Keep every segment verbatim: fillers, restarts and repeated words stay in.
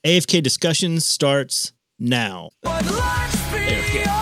A F K Discussions starts now. There we go.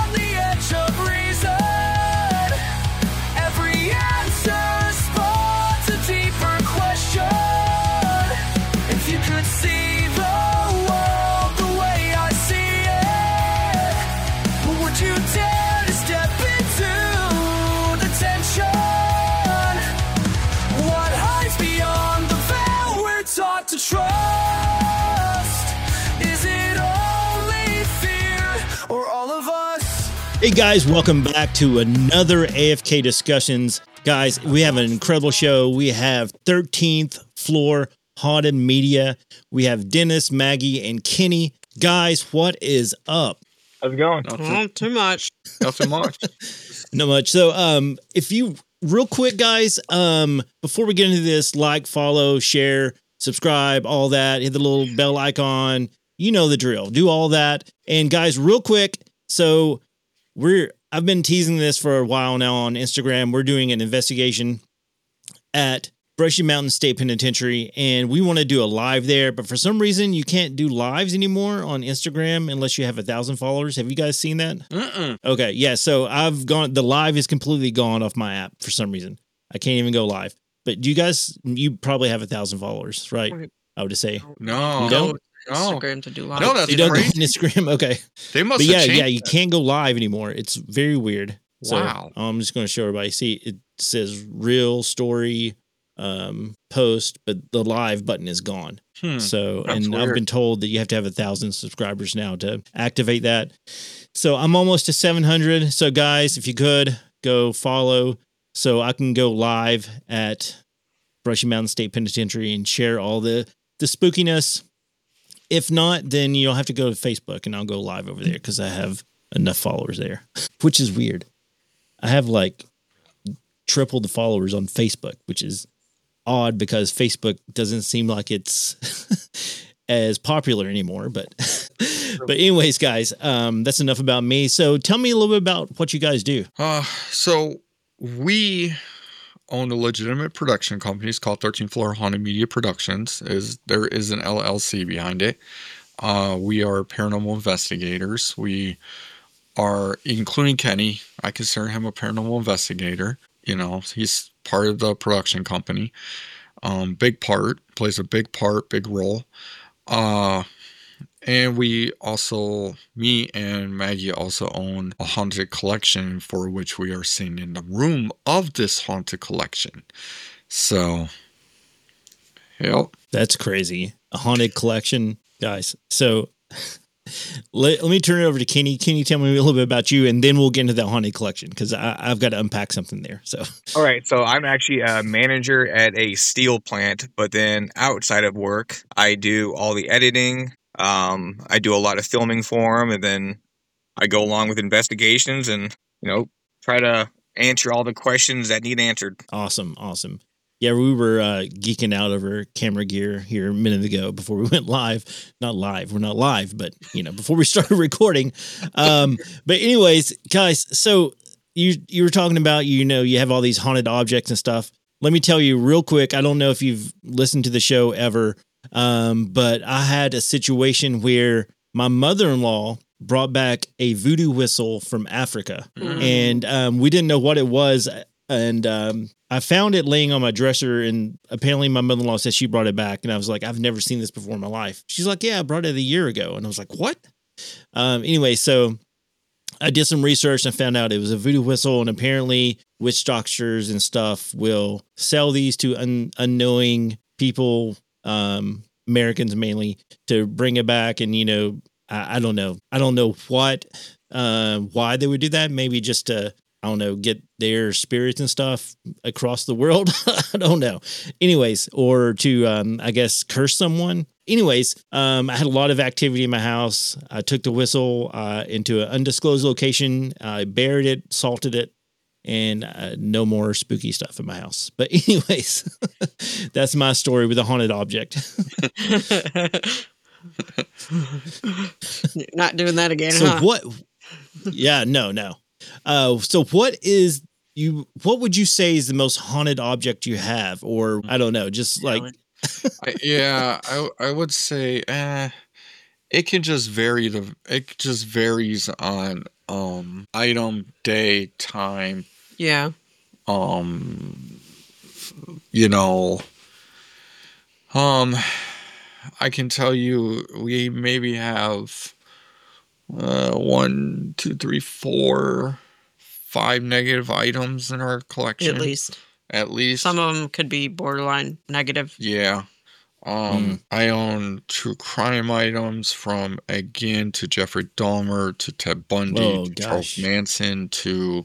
Hey guys, welcome back to another A F K Discussions. Guys, we have an incredible show. We have thirteenth Floor Haunted Media. We have Dennis, Maggie, and Kenny. Guys, what is up? How's it going? Not too, Not too much. Not too much. Not much. So, um, if you, real quick, guys, um, before we get into this, like, follow, share, subscribe, all that, hit the little bell icon. You know the drill. Do all that. And guys, real quick, so we're, I've been teasing this for a while now on Instagram. We're doing an investigation at Brushy Mountain State Penitentiary, and we want to do a live there. But for some reason, you can't do lives anymore on Instagram unless you have a thousand followers. Have you guys seen that? Mm-mm. Okay, yeah. So I've gone. The live is completely gone off my app for some reason. I can't even go live. But do you guys? You probably have a thousand followers, right? I would say. No, you don't. No. Instagram to do live. No, that's you don't crazy. go on Instagram. Okay, they must. But have yeah, changed yeah, you that. can't go live anymore. It's very weird. So, Wow. I'm just going to show everybody. See, it says real story um, post, but the live button is gone. Hmm, so, that's and weird. I've been told that you have to have a thousand subscribers now to activate that. So I'm almost to seven hundred. So guys, if you could go follow so I can go live at Brushy Mountain State Penitentiary and share all the, the spookiness. If not, then you'll have to go to Facebook and I'll go live over there because I have enough followers there, which is weird. I have like triple the followers on Facebook, which is odd because Facebook doesn't seem like it's as popular anymore. But, but anyways, guys, um, that's enough about me. So tell me a little bit about what you guys do. Uh, so we own a legitimate production company. It's called thirteenth Floor Haunted Media Productions. Is there is an L L C behind it. Uh, we are paranormal investigators. We are, including Kenny, I consider him a paranormal investigator. You know, he's part of the production company. Um, big part, plays a big part, big role. Uh, and we also, me and Maggie also own a haunted collection for which we are sitting in the room of this haunted collection. So, yep. That's crazy. A haunted collection, guys. So let, let me turn it over to Kenny. Kenny, tell me a little bit about you, and then we'll get into the haunted collection because I've got to unpack something there. So, all right. So I'm actually a manager at a steel plant, but then outside of work, I do all the editing. Um, I do a lot of filming for them, and then I go along with investigations and, you know, try to answer all the questions that need answered. Awesome. Awesome. Yeah, we were uh, geeking out over camera gear here a minute ago before we went live. Not live. We're not live, but, you know, before we started recording. Um, but anyways, guys, so you you were talking about, you know, you have all these haunted objects and stuff. Let me tell you real quick. I don't know if you've listened to the show ever, um, but I had a situation where my mother-in-law brought back a voodoo whistle from Africa, mm. and um, we didn't know what it was. And um, I found it laying on my dresser, and apparently my mother-in-law said she brought it back. And I was like, I've never seen this before in my life. She's like, yeah, I brought it a year ago. And I was like, what? Um, anyway, so I did some research and found out it was a voodoo whistle. And apparently witch doctors and stuff will sell these to un- unknowing people, um, Americans mainly, to bring it back. And, you know, I, I don't know. I don't know what, uh, why they would do that. Maybe just to, I don't know, get their spirits and stuff across the world. I don't know. Anyways, or to, um, I guess, curse someone. Anyways, um, I had a lot of activity in my house. I took the whistle uh, into an undisclosed location. I buried it, salted it, and uh, no more spooky stuff in my house. But anyways, that's my story with a haunted object. Not doing that again, so huh? what? Yeah, no, no. Uh, so what is you, what would you say is the most haunted object you have? Or I don't know, just like, I, yeah, I I would say eh, it can just vary the it just varies on um item, day, time, Yeah. um you know, um I can tell you we maybe have uh one, two, three, four, five negative items in our collection. At least. At least. Some of them could be borderline negative. Yeah. Um, I own true crime items from again to Jeffrey Dahmer to Ted Bundy Oh, to Charles gosh. Manson to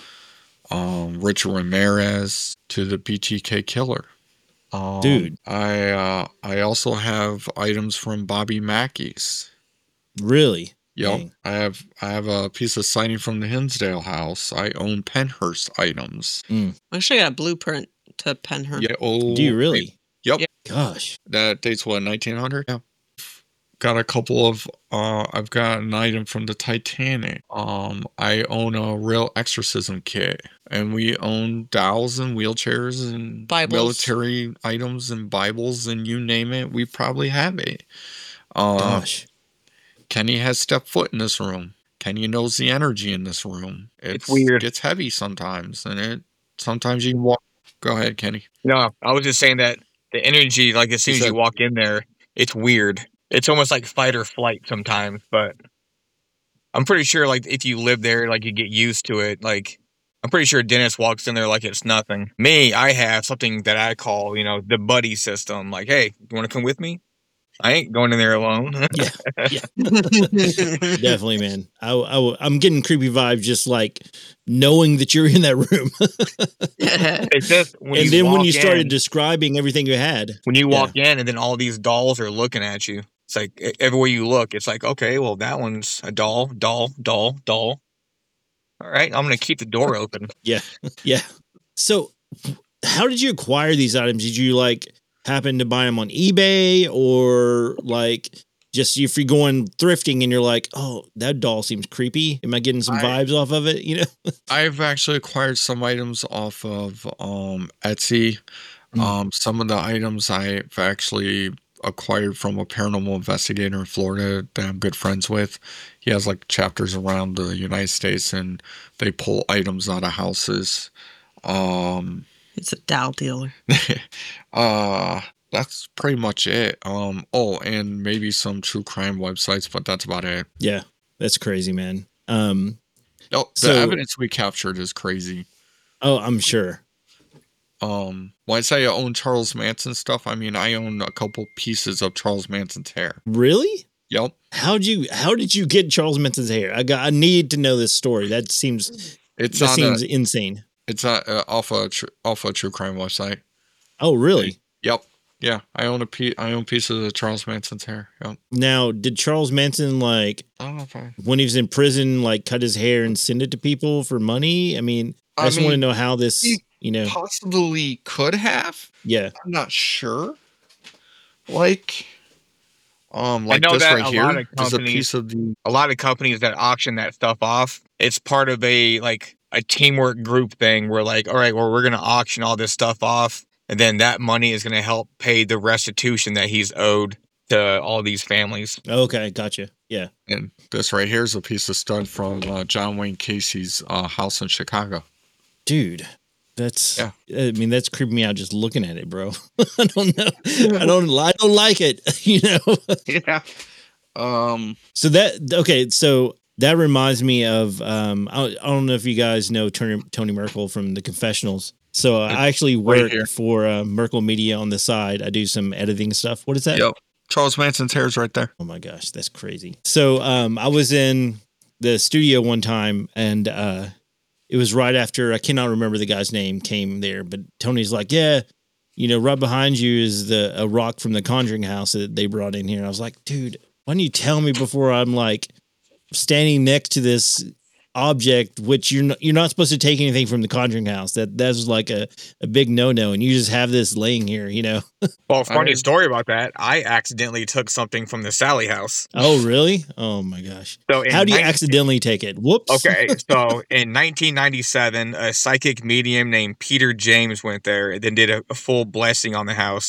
um, Richard Ramirez to the B T K killer. Um, Dude. I uh, I also have items from Bobby Mackey's. Really? Yep. Dang. I have I have a piece of siding from the Hinsdale house. I own Penhurst items. I actually got a blueprint to Penhurst. Yeah. Oh, Do you really? Yep. Yeah. Gosh. That dates what, nineteen hundred? Yeah. Got a couple of uh I've got an item from the Titanic. Um I own a real exorcism kit. And we own dolls and wheelchairs and Bibles. military items and Bibles and you name it, we probably have it. Uh Gosh. Kenny has stepped foot in this room. Kenny knows the energy in this room. It's weird. It gets heavy sometimes and it sometimes you can walk. Go ahead, Kenny. No, I was just saying that the energy, like as soon He as you said- walk in there, it's weird. It's almost like fight or flight sometimes, but I'm pretty sure like if you live there, like you get used to it. Like I'm pretty sure Dennis walks in there like it's nothing. Me, I have something that I call, you know, the buddy system. Like, hey, you want to come with me? I ain't going in there alone. Yeah. Yeah. Definitely, man. I, I, I'm getting creepy vibes just like knowing that you're in that room. It's just when and you then when walk you started in, describing everything you had. when you Yeah. walk in, and then all these dolls are looking at you. It's like e- everywhere you look, it's like, okay, well, that one's a doll, doll, doll, doll. All right, I'm gonna keep the door open. Yeah. So how did you acquire these items? Did you like happen to buy them on eBay or like just if you're going thrifting and you're like, oh, that doll seems creepy. Am I getting some I- vibes off of it? You know? I've actually acquired some items off of um, Etsy. Mm. Um, some of the items I've actually acquired from a paranormal investigator in Florida that I'm good friends with. He has like chapters around the United States and they pull items out of houses. Um, It's a doll dealer. uh, that's pretty much it. Um, oh, and maybe some true crime websites, but that's about it. Yeah. That's crazy, man. Um, Oh, the So- evidence we captured is crazy. oh, I'm sure. Um, when I say I own Charles Manson stuff, I mean I own a couple pieces of Charles Manson's hair. Really? Yep. How'd you how did you get Charles Manson's hair? I got I need to know this story. That seems It's that on seems a, insane. it's a, uh, off a tr- off a true crime website. Oh, really? Yep. Yeah, I own a piece. I own pieces of Charles Manson's hair. Yep. Now, did Charles Manson like I don't know if I. when he was in prison like cut his hair and send it to people for money? I mean, I, I just want to mean, know how this, he- you know, Possibly could have. yeah. I'm not sure. Like, um, like know this that right a here lot of is a companies- piece of the. A lot of companies that auction that stuff off, it's part of a like a teamwork group thing where like, all right, well, we're gonna auction all this stuff off, and then that money is gonna help pay the restitution that he's owed to all these families. Okay, gotcha. Yeah. And this right here is a piece of stud from uh, John Wayne Casey's uh, house in Chicago. Dude, that's Yeah. I mean, that's creeping me out just looking at it, bro. I don't know. I don't I don't like it, you know. Yeah. Um. So that okay, so that reminds me of um I, I don't know if you guys know Tony, Tony Merkel from the Confessionals. So uh, I actually work here. for uh, Merkel Media on the side. I do some editing stuff. What is that? Yep. Charles Manson's hair is right there. Oh my gosh, that's crazy. So um I was in the studio one time and uh it was right after I cannot remember the guy's name came there, but Tony's like, yeah, you know, right behind you is the a rock from the Conjuring house that they brought in here. I was like, dude, why don't you tell me before I'm like standing next to this object, which you're not, you're not supposed to take anything from the Conjuring house. That that's like a, a big no no, and you just have this laying here, you know. Well, funny I- story about that. I accidentally took something from the Sally house. Oh really? Oh my gosh! So in How do you nineteen accidentally take it? Whoops. Okay, so in nineteen ninety-seven, a psychic medium named Peter James went there and then did a, a full blessing on the house.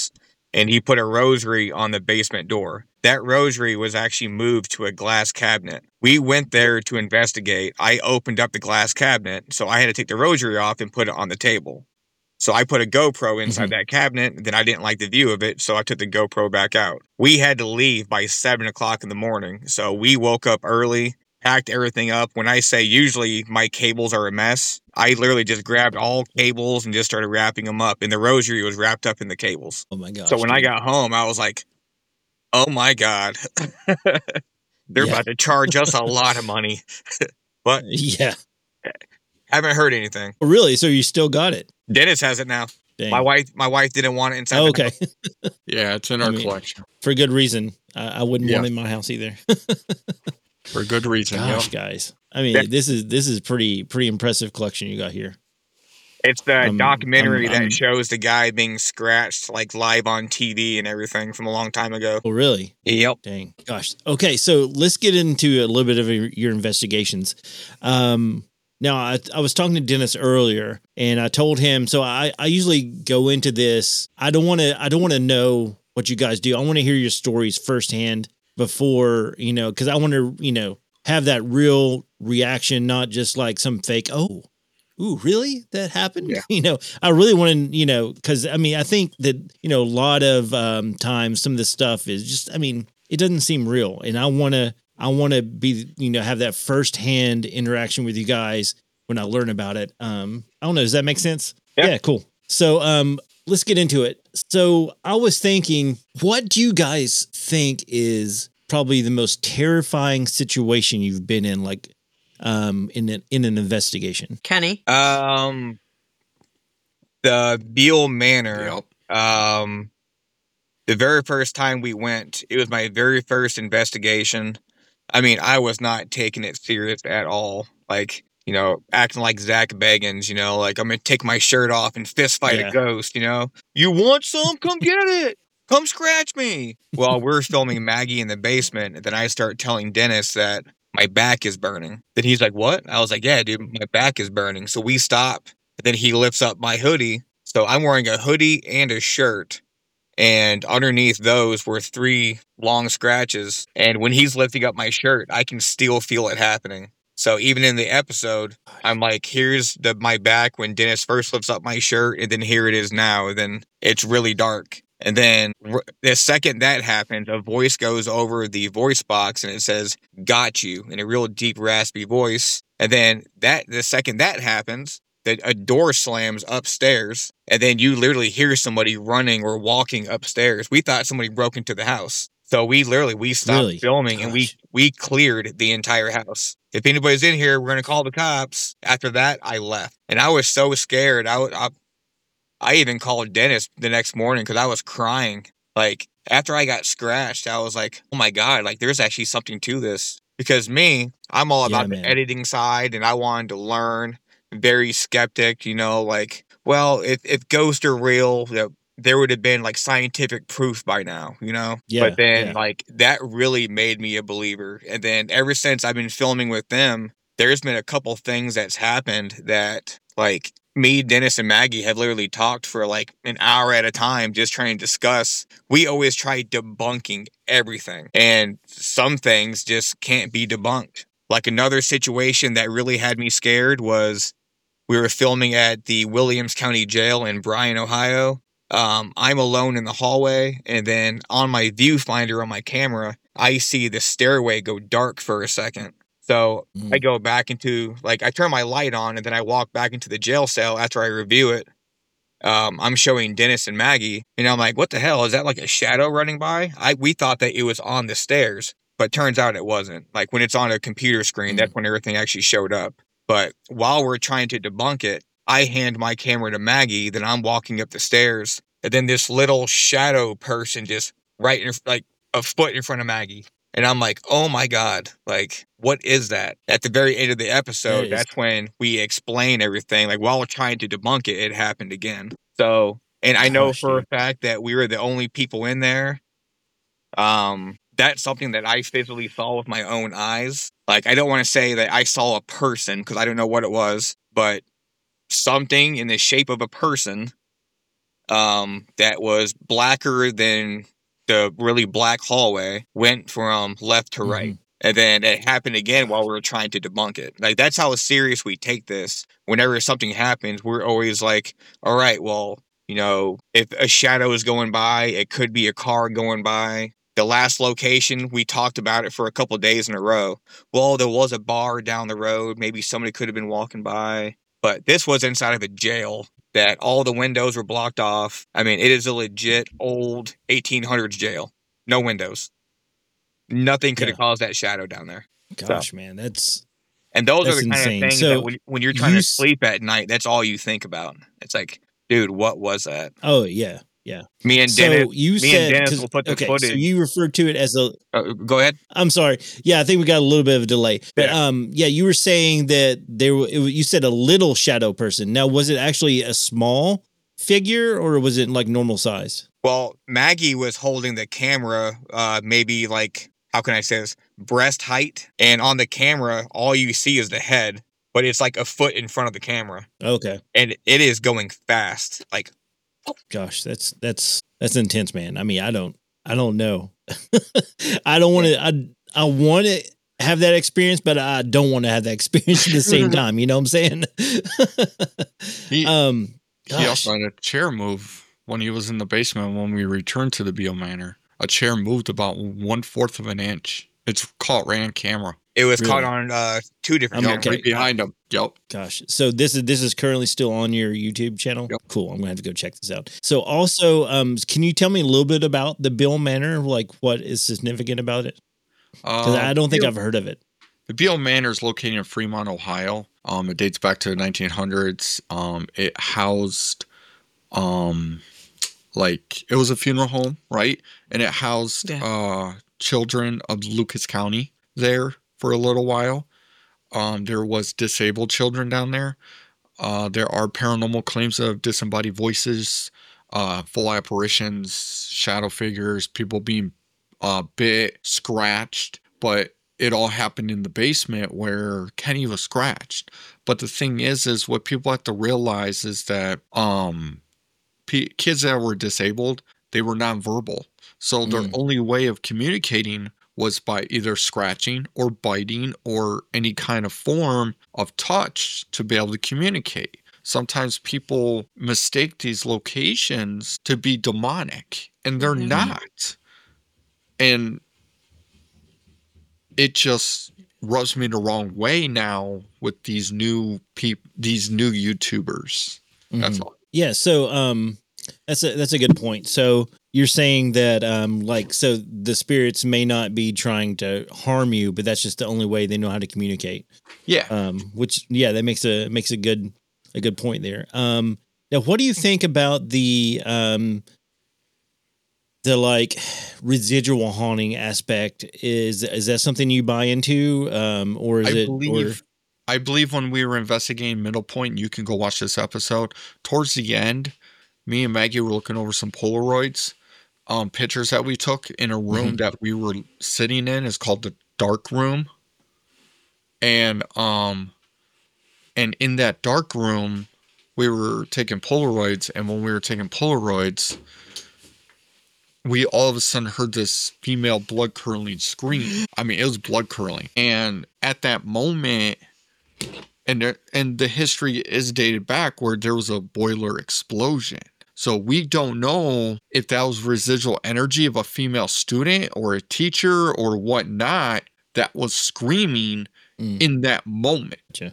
and he put a rosary on the basement door. That rosary was actually moved to a glass cabinet. We went there to investigate. I opened up the glass cabinet, so I had to take the rosary off and put it on the table. So I put a GoPro inside Mhm. that cabinet, then I didn't like the view of it, so I took the GoPro back out. We had to leave by seven o'clock in the morning, so we woke up early, packed everything up. When I say usually my cables are a mess, I literally just grabbed all cables and just started wrapping them up, and the rosary was wrapped up in the cables. Oh my gosh. So when I dude. got home, I was like, oh my God, they're Yeah. about to charge us a lot of money. But Yeah. haven't heard anything. Oh, really? So you still got it? Dennis has it now. Dang. My wife, my wife didn't want it inside. Oh, the okay. house. Yeah, it's in I our mean- collection For good reason. I, I wouldn't Yeah. want it in my house either. for good reason. Gosh, Yep. guys. I mean, Yeah. this is this is pretty pretty impressive collection you got here. It's the Um, documentary um, that um, shows the guy being scratched like live on T V and everything from a long time ago. Oh, really? Yep. Dang. Gosh. Okay, so let's get into a little bit of your, your investigations. Um, now, I, I was talking to Dennis earlier, and I told him. So I, I usually go into this. I don't want to. I don't want to know what you guys do. I want to hear your stories firsthand before you know, because I want to you know have that real reaction, not just like some fake. Oh, ooh, really? That happened? Yeah. You know, I really want to, you know, because I mean, I think that, you know, a lot of um, times some of this stuff is just, I mean, it doesn't seem real. And I want to, I want to be, you know, have that firsthand interaction with you guys when I learn about it. Um, I don't know. Does that make sense? Yeah. Yeah, cool. So um, let's get into it. So I was thinking, what do you guys think is probably the most terrifying situation you've been in, like um, in an, in an investigation? Kenny. Um, the Beale Manor. Yep. Um, the very first time we went, it was my very first investigation. I mean, I was not taking it serious at all. Like, you know, acting like Zach Bagans, you know, like I'm going to take my shirt off and fist fight Yeah. a ghost, you know? You want some? Come get it. Come scratch me. Well, we're filming Maggie in the basement, and then I start telling Dennis that my back is burning. Then he's like, what? I was like, yeah, dude, my back is burning. So we stop. And then he lifts up my hoodie. So I'm wearing a hoodie and a shirt. And underneath those were three long scratches. And when he's lifting up my shirt, I can still feel it happening. So even in the episode, I'm like, here's the my back when Dennis first lifts up my shirt, and then here it is now. And then it's really dark. And then r- the second that happens, a voice goes over the voice box and it says, got you, in a real deep, raspy voice. And then that the second that happens, that a door slams upstairs, and then you literally hear somebody running or walking upstairs. We thought somebody broke into the house. So we literally, we stopped Really? filming and we, Gosh. we cleared the entire house. If anybody's in here, we're going to call the cops. After that, I left. And I was so scared. I, w- I, I even called Dennis the next morning because I was crying. Like, after I got scratched, I was like, oh my God, like there's actually something to this. Because me, I'm all Yeah, about man. the editing side and I wanted to learn. Very skeptic, you know, like, well, if, if ghosts are real, you know, there would have been like scientific proof by now, you know? Yeah, But then yeah. like that really made me a believer. And then ever since I've been filming with them, there's been a couple things that's happened that like me, Dennis, and Maggie have literally talked for like an hour at a time just trying to discuss. We always try debunking everything. And some things just can't be debunked. Like another situation that really had me scared was we were filming at the Williams County Jail in Bryan, Ohio. Um, I'm alone in the hallway, and then on my viewfinder on my camera, I see the stairway go dark for a second. So Mhm. I go back into, like, I turn my light on, and then I walk back into the jail cell after I review it. Um, I'm showing Dennis and Maggie, and I'm like, what the hell? Is that like a shadow running by? I We thought that it was on the stairs, but turns out it wasn't. Like, when it's on a computer screen, Mhm. that's when everything actually showed up. But while we're trying to debunk it, I hand my camera to Maggie, then I'm walking up the stairs, and then this little shadow person just right in, like a foot in front of Maggie. And I'm like, oh my God, like, what is that? At the very end of the That episode, is- that's when we explain everything. Like, while we're trying to debunk it, it happened again. So, and I know Gosh, for dude. a fact that we were the only people in there. Um, that's something that I physically saw with my own eyes. Like, I don't want to say that I saw a person because I don't know what it was, but something in the shape of a person um, that was blacker than the really black hallway went from left to right. Mhm. And then it happened again while we were trying to debunk it. Like, that's how serious we take this. Whenever something happens, we're always like, all right, well, you know, if a shadow is going by, it could be a car going by. The last location, we talked about it for a couple days in a row. Well, there was a bar down the road. Maybe somebody could have been walking by. But this was inside of a jail that all the windows were blocked off. I mean, it is a legit old eighteen hundreds jail. No windows. Nothing could have Yeah. caused that shadow down there. Gosh, man, that's And those That's are the kind insane. of things So, that when, when you're trying you to s- sleep at night, that's all you think about. It's like, dude, what was that? oh yeah, yeah. Me and So Dennis, you me said and Dennis 'cause- will put the okay, so footage. you referred to it as a. uh, go ahead. I'm sorry. Yeah, I think we got a little bit of a delay. But Yeah. um, yeah, you were saying that there. w- It, wa- you said a little shadow person. Now, was it actually a small figure or was it like normal size? Well, Maggie was holding the camera, uh, maybe like, how can I say this? Breast height. And on the camera, all you see is the head, but it's like a foot in front of the camera. Okay. And it is going fast. Like, Gosh, that's that's that's intense, man. I mean, I don't I don't know. I don't want to. I I want to have that experience, but I don't want to have that experience at the same time. You know what I'm saying? He, um. he Gosh. also had a chair move when he was in the basement when we returned to the Beale Manor. A chair moved about one fourth of an inch. It's caught right on camera. it was Really? caught on uh, two different I'm Yep, cameras. right behind him. Yep. Gosh. So this is this is currently still on your YouTube channel? Yep. Cool. I'm gonna have to go check this out. So also, um, can you tell me a little bit about the Beale Manor? Like what is significant about it? Because Uh, I don't think Beale- I've heard of it. The Beale Manor is located in Fremont, Ohio. Um, it dates back to the nineteen hundreds. Um, it housed, um, like it was a funeral home, right? And it housed Yeah. uh children of Lucas County there for a little while. Um, there was disabled children down there. Uh, there are paranormal claims of disembodied voices, uh, full apparitions, shadow figures, people being uh, bit, scratched, but it all happened in the basement where Kenny was scratched. But the thing is, is what people have to realize is that um, p- kids that were disabled, they were nonverbal. So their Mm. only way of communicating was by either scratching or biting or any kind of form of touch to be able to communicate. Sometimes people mistake these locations to be demonic, and they're Mhm. not. And it just rubs me the wrong way now with these new peop these new YouTubers. That's Mhm. all. Yeah. So um, that's a that's a good point. So you're saying that um, like so the spirits may not be trying to harm you, but that's just the only way they know how to communicate. Yeah. Um, which yeah, that makes a makes a good a good point there. Um, now what do you think about the um the like residual haunting aspect? Is is that something you buy into? Um, or is I it believe I believe when we were investigating Middle Point, you can go watch this episode. Towards the end, me and Maggie were looking over some Polaroids, um, pictures that we took in a room Mhm. that we were sitting in. It's called the dark room. And um and in that dark room, we were taking Polaroids, and when we were taking Polaroids, we all of a sudden heard this female blood curdling scream. I mean, it was blood curdling. And at that moment, and there, and the history is dated back where there was a boiler explosion. So we don't know if that was residual energy of a female student or a teacher or whatnot that was screaming Mm. in that moment. Gotcha.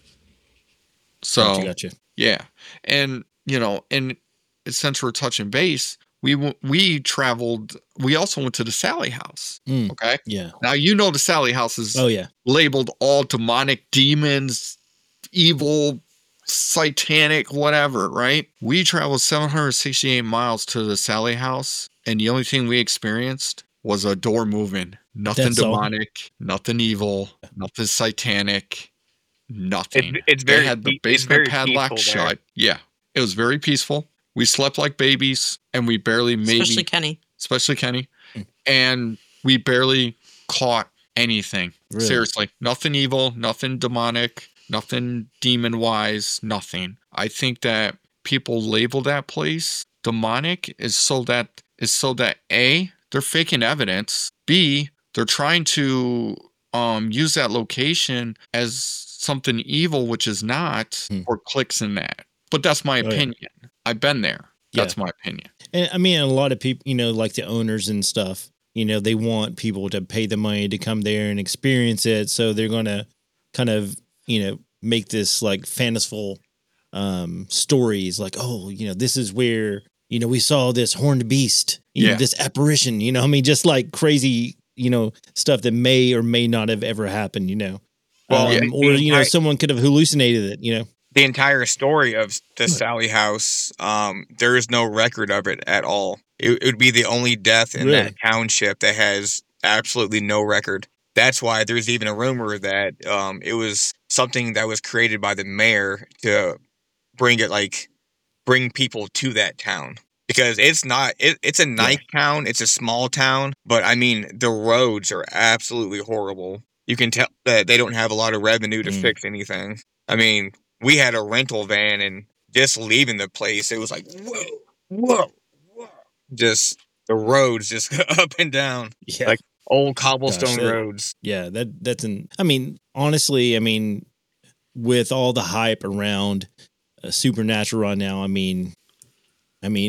So Gotcha, gotcha. yeah, and you know, and since we're touching base, we w- we traveled. We also went to the Sally House. Mm. Okay, Yeah. now you know the Sally House is Oh yeah. labeled all demonic, demons, evil, satanic, whatever. Right? We traveled seven hundred sixty-eight miles to the Sally House, and the only thing we experienced was a door moving. Nothing That's all. demonic, nothing evil, nothing satanic. Nothing. It's- it's They very had the pe- it's basement very padlock peaceful there. shut. Yeah, it was very peaceful. We slept like babies, and we barely maybe, Especially Kenny. especially Kenny, Mm. and we barely caught anything. Really? Seriously, nothing evil, nothing demonic, nothing demon wise, nothing. I think that people label that place demonic is so that is so that A, they're faking evidence. B, they're trying to um use that location as something evil, which is not, Hmm. or clicks in that. But that's my Oh, yeah. opinion. I've been there. Yeah. That's my opinion. And I mean, a lot of people, you know, like the owners and stuff, you know, they want people to pay the money to come there and experience it. So they're going to kind of, you know, make this like fanciful um, stories like, oh, you know, this is where, you know, we saw this horned beast, you Yeah. know, this apparition, you know, I mean, just like crazy, you know, stuff that may or may not have ever happened, you know, Well, um, yeah, or, the you know, entire- someone could have hallucinated it, you know. the entire story of the Sally House, um, there is no record of it at all. It, it would be the only death in Really? that township that has absolutely no record. That's why there's even a rumor that um, it was something that was created by the mayor to bring it, like, bring people to that town. Because it's not, it, it's a nice town, it's a small town, but I mean, the roads are absolutely horrible. You can tell that they don't have a lot of revenue to Mm. fix anything. I mean, we had a rental van, and just leaving the place, it was like, whoa, whoa, whoa. Just the roads just up and down, Yeah. Like, old cobblestone Gosh, that- roads. Yeah, that that's an. I mean, honestly, I mean, with all the hype around uh, Supernatural right now, I mean, I mean,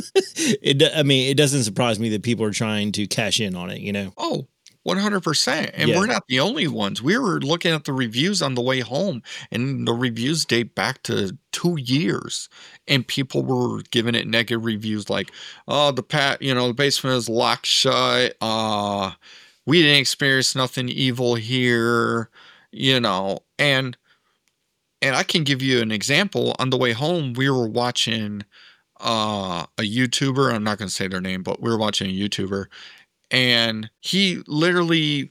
it. do- I mean, it doesn't surprise me that people are trying to cash in on it. You know. Oh, one hundred percent. And Yeah. we're not the only ones. We were looking at the reviews on the way home, and the reviews date back to two years. And people were giving it negative reviews like, oh, the pat, you know, the basement is locked shut. Uh, we didn't experience nothing evil here, you know. And and I can give you an example. On the way home, we were watching uh, a YouTuber. I'm not going to say their name, but we were watching a YouTuber. And he literally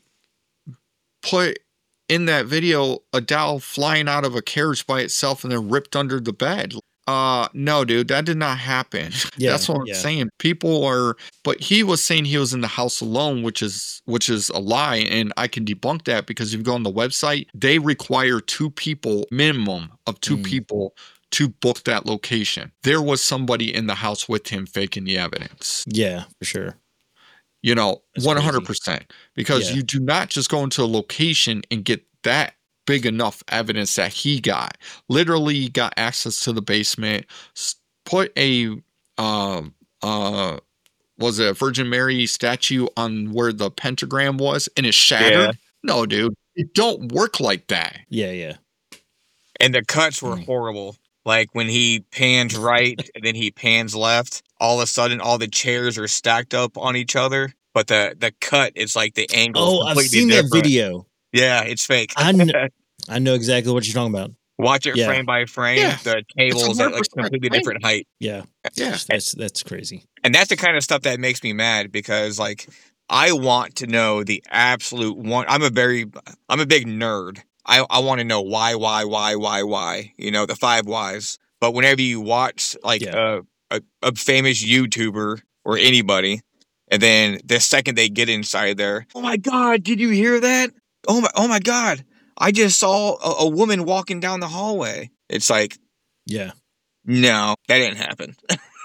put in that video a doll flying out of a carriage by itself and then ripped under the bed. Uh, no, dude, that did not happen. Yeah, That's what I'm yeah. saying. People are, but he was saying he was in the house alone, which is which is a lie, and I can debunk that because if you go on the website, they require two people, minimum of two Mm. people, to book that location. There was somebody in the house with him faking the evidence. Yeah, for sure. You know, That's one hundred percent. Because Yeah. you do not just go into a location and get that big enough evidence that he got. Literally got access to the basement, s- put a, um, uh, was it a Virgin Mary statue on where the pentagram was and it shattered? Yeah. No, dude. It don't work like that. Yeah, yeah. And the cuts were Mm. horrible. Like when he pans right and then he pans left, all of a sudden all the chairs are stacked up on each other. But the, the cut, it's like the angle. is Oh, I've completely seen that different. video. Yeah, it's fake. I kn- I know exactly what you're talking about. Watch it Yeah. frame by frame. Yeah. The tables at like 100% completely frame. different height. Yeah, Yeah. that's that's crazy. And that's the kind of stuff that makes me mad because like I want to know the absolute one. I'm a very, I'm a big nerd. I, I want to know why, why, why, why, why, you know, the five whys. But whenever you watch like Yeah. a, a, a famous YouTuber or anybody, and then the second they get inside there, oh my God, did you hear that? Oh my, oh my God, I just saw a, a woman walking down the hallway. It's like, Yeah, no, that didn't happen.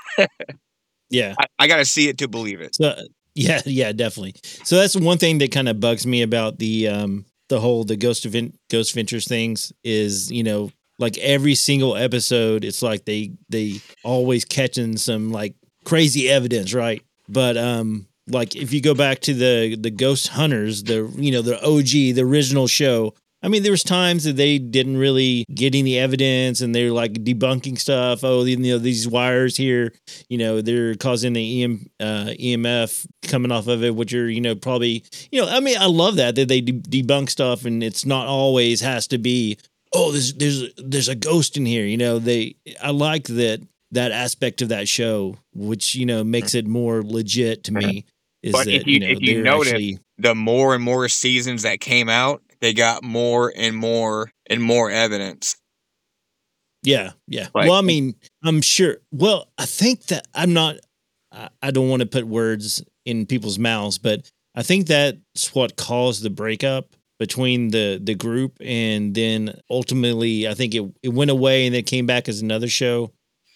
yeah. I, I got to see it to believe it. So yeah, yeah, definitely. So that's one thing that kind of bugs me about the um the whole the Ghost of Vin- Ghost Ventures things is, you know, like every single episode, it's like they they always catching some like crazy evidence, right? But um like if you go back to the the Ghost Hunters, the you know, the O G, the original show, I mean, there was times that they didn't really get any evidence and they're like debunking stuff. Oh, you know, these wires here, you know, they're causing the E M, uh, E M F coming off of it, which are, you know, probably, you know, I mean, I love that, that they de- debunk stuff and it's not always has to be, oh, there's, there's, there's a ghost in here. You know, they, I like that, that aspect of that show, which, you know, makes it more legit to me. Is But that, if you- know, if you they're notice- actually, The more and more seasons that came out, they got more and more and more evidence. yeah, yeah. Like- well, I mean, I'm sure. Well, I think that I'm not. I, I don't want to put words in people's mouths, but I think that's what caused the breakup between the the group, and then ultimately, I think it it went away and then came back as another show.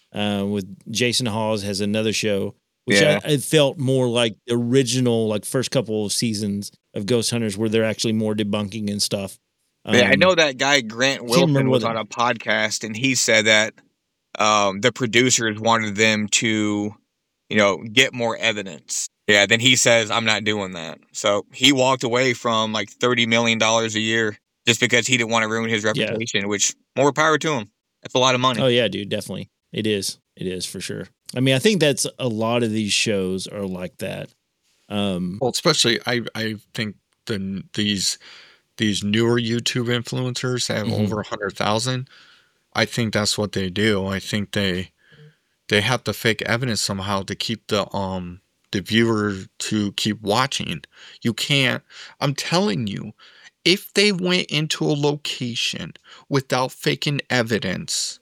uh, with Jason Hawes has another show, which Yeah. I, I felt more like the original, like first couple of seasons of Ghost Hunters, where they're actually more debunking and stuff. Yeah, I Um, know that guy Grant can't remember Wilson was what on it- a podcast, and he said that um, the producers wanted them to, you know, get more evidence. Yeah, then he says, "I'm not doing that." So he walked away from like thirty million dollars a year just because he didn't want to ruin his reputation. Which more power to him. That's a lot of money. Oh yeah, dude, definitely. It is. It is for sure. I mean, I think that's a lot of these shows are like that. Um, Well, especially I I think the these these newer YouTube influencers have Mhm. over a hundred thousand. I think that's what they do. I think they they have to fake evidence somehow to keep the um the viewer to keep watching. You can't. I'm telling you, if they went into a location without faking evidence,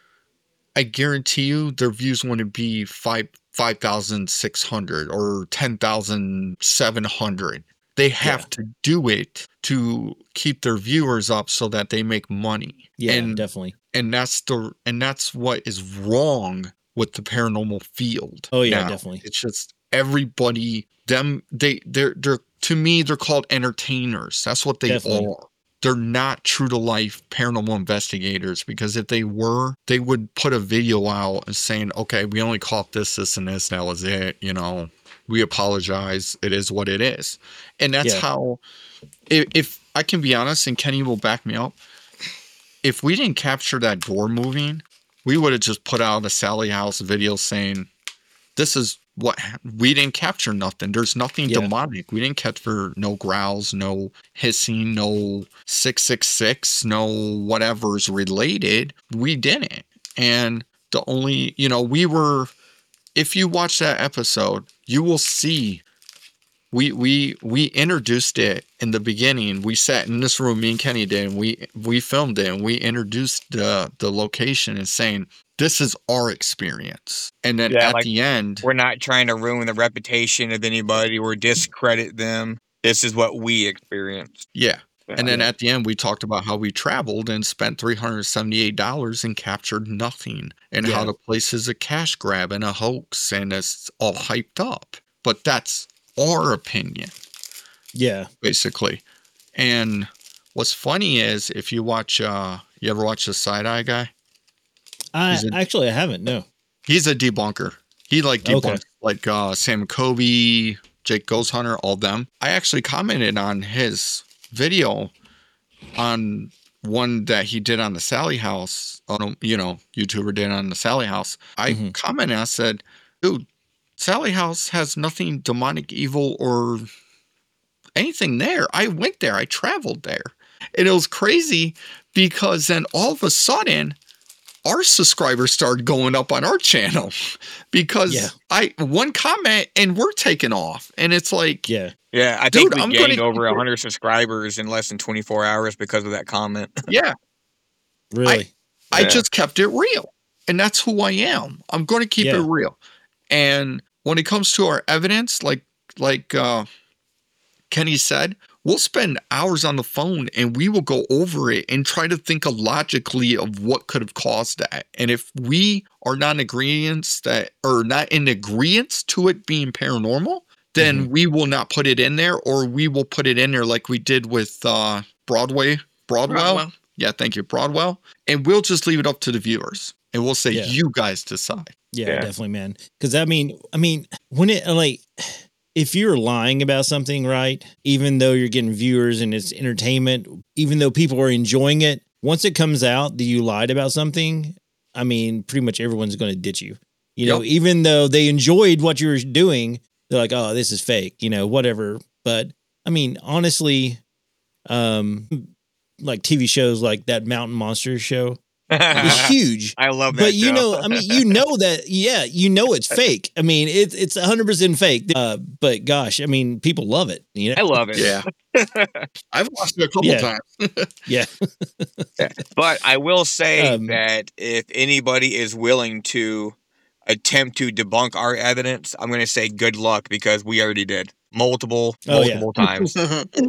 I guarantee you their views wouldn't be five five thousand six hundred or ten thousand seven hundred. They have Yeah. to do it to keep their viewers up so that they make money. yeah, and definitely. and that's the and that's what is wrong with the paranormal field. Oh, yeah, now. definitely. It's just everybody them they they're they're to me they're called entertainers. That's what they Definitely. are. They're not true to life paranormal investigators, because if they were, they would put a video out and saying, okay, we only caught this, this, and this, and that was it. You know, we apologize. It is what it is. And that's Yeah. how, if, if I can be honest, and Kenny will back me up, if we didn't capture that door moving, we would have just put out a Sally House video saying, this is what we didn't capture nothing. There's nothing Yeah. demonic. We didn't capture no growls, no hissing, no six six six, no whatever's related. We didn't. And the only, you know, we were, if you watch that episode, you will see we we we introduced it in the beginning. We sat in this room, me and Kenny did, and we we filmed it, and we introduced the the location and saying, this is our experience. And then Yeah, at like, the end, We're not trying to ruin the reputation of anybody or discredit them. This is what we experienced. yeah. And then Yeah. at the end, we talked about how we traveled and spent three hundred seventy-eight dollars and captured nothing, and how Yeah. the place is a cash grab and a hoax, and it's all hyped up. But that's our opinion, Yeah. basically. And what's funny is, if you watch, uh, you ever watch the Side Eye guy? I He's a- actually I haven't. No. He's a debunker. He like debunks Okay. like uh, Sam Kobe, Jake Ghost Hunter, all them. I actually commented on his video on one that he did on the Sally House. On you know, YouTuber did on the Sally House. I Mhm. commented. I said, "Dude, Sally House has nothing demonic, evil, or anything there. I went there. I traveled there, and it was crazy because then all of a sudden." Our subscribers started going up on our channel because Yeah. I one comment and we're taking off, and it's like, Yeah. Yeah, I Dude, think we I'm gained gonna- over one hundred subscribers in less than twenty-four hours because of that comment. yeah, Really. I Yeah. just kept it real, and that's who I am. I'm going to keep Yeah. it real. And when it comes to our evidence, like like uh, Kenny said, we'll spend hours on the phone and we will go over it and try to think logically of what could have caused that. And if we are not in agreement that, or not in agreement to it being paranormal, then we will not put it in there, or we will put it in there like we did with uh, Broadway, Broadwell. Broadwell. Yeah, thank you, Broadwell. And we'll just leave it up to the viewers, and we'll say, Yeah. you guys decide. Yeah, Yeah. definitely, man. Because I mean, I mean, when it like, if you're lying about something, right? Even though you're getting viewers and it's entertainment, even though people are enjoying it, once it comes out that you lied about something, I mean, pretty much everyone's going to ditch you. You know, Yep. even though they enjoyed what you were doing, they're like, "Oh, this is fake," you know, whatever. But I mean, honestly, um, like T V shows like that Mountain Monsters show is huge. I love that. But you show. know, I mean, you know that, yeah, you know it's fake. I mean, it's it's a hundred percent fake. Uh, but gosh, I mean, people love it. You know, I love it. Yeah. I've watched it a couple Yeah. times. yeah, But I will say Um, that if anybody is willing to attempt to debunk our evidence, I'm going to say good luck, because we already did multiple, Oh, yeah. multiple times.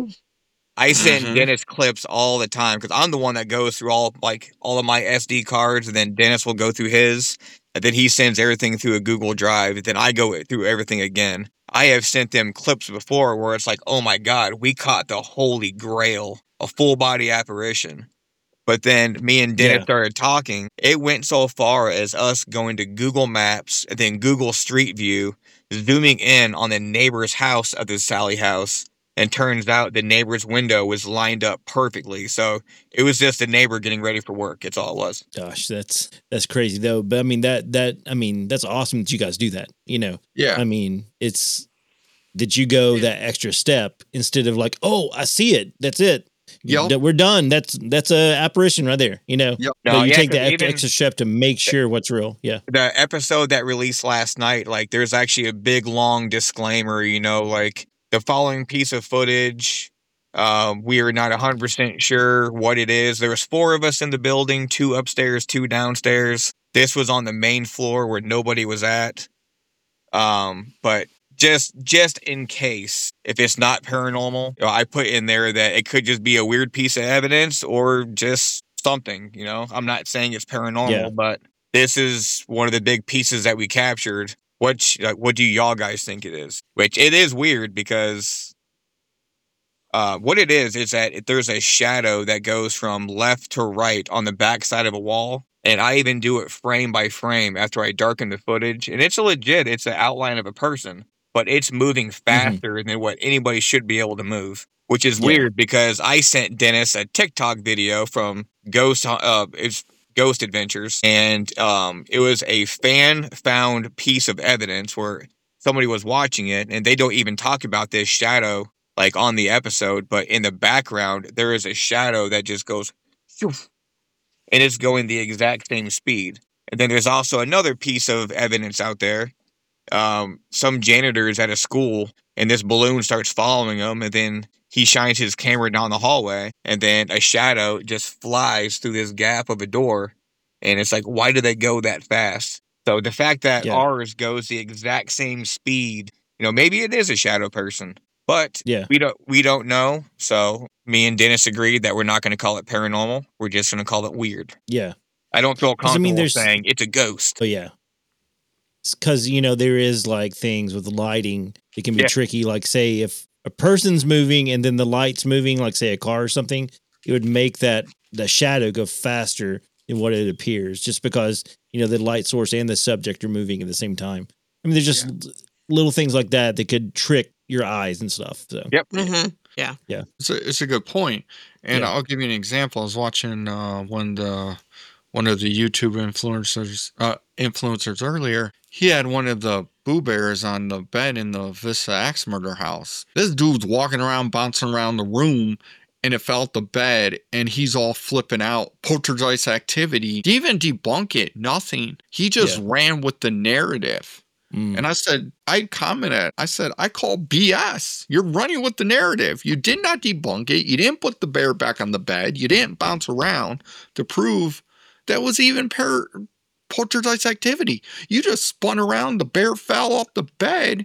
I send Mhm. Dennis clips all the time because I'm the one that goes through all like all of my S D cards, and then Dennis will go through his, and then he sends everything through a Google Drive, and then I go through everything again. I have sent them clips before where it's like, oh my God, we caught the holy grail, a full body apparition. But then me and Dennis Yeah. started talking. It went so far as us going to Google Maps and then Google Street View, zooming in on the neighbor's house of the Sally house. And turns out the neighbor's window was lined up perfectly. So it was just a neighbor getting ready for work. It's all it was. Gosh, that's that's crazy though. But I mean that that I mean that's awesome that you guys do that. You know, Yeah. I mean it's did you go that extra step instead of like, oh, I see it, that's it, Yep. That we're done. That's that's a apparition right there. You know, Yep. but No, you yeah, take 'cause the extra, even- extra step to make sure what's real. Yeah, The episode that released last night, like there's actually a big long disclaimer, you know, like the following piece of footage, um, we are not one hundred percent sure what it is. There was four of us in the building, two upstairs, two downstairs. This was on the main floor where nobody was at. Um, but just just in case, if it's not paranormal, you know, I put in there that it could just be a weird piece of evidence or just something, you know. I'm not saying it's paranormal, Yeah. but this is one of the big pieces that we captured. What sh- like, what do y'all guys think it is? Which it is weird because uh, what it is is that there's a shadow that goes from left to right on the back side of a wall. And I even do it frame by frame after I darken the footage. And it's a legit, it's an outline of a person, but it's moving faster than what anybody should be able to move, which is Yeah. weird because I sent Dennis a TikTok video from Ghost, uh, it's Ghost Adventures. And um, it was a fan found piece of evidence where somebody was watching it and they don't even talk about this shadow like on the episode, but in the background, there is a shadow that just goes, "Phew," and it's going the exact same speed. And then there's also another piece of evidence out there. Um, some janitors at a school, and this balloon starts following him, and then he shines his camera down the hallway, and then a shadow just flies through this gap of a door. And it's like, why do they go that fast? So the fact that Yeah. ours goes the exact same speed, you know, maybe it is a shadow person, but yeah, we don't we don't know. So me and Dennis agreed that we're not going to call it paranormal. We're just going to call it weird. yeah. I don't feel 'Cause, I comfortable mean, there's- saying it's a ghost. But yeah, because you know there is like things with lighting that can be Yeah. tricky. Like say if a person's moving and then the light's moving, like say a car or something, it would make that the shadow go faster than what it appears, just because you know the light source and the subject are moving at the same time. I mean, there's just l- little things like that that could trick your eyes and stuff. So Yep. Mm-hmm. It's a, it's a good point. And Yeah. I'll give you an example. I was watching uh, one the one of the YouTube influencers uh, influencers earlier. He had one of the Boo Bears on the bed in the Vista Axe murder house. This dude's walking around, bouncing around the room, and it fell off the bed, and he's all flipping out. Poltergeist activity. He didn't even debunk it. Nothing. He just Yeah. ran with the narrative. mm, And I said, I commented, I said, I call B S. You're running with the narrative. You did not debunk it. You didn't put the bear back on the bed. You didn't bounce around to prove that was even per- poltergeist activity. You just spun around, the bear fell off the bed,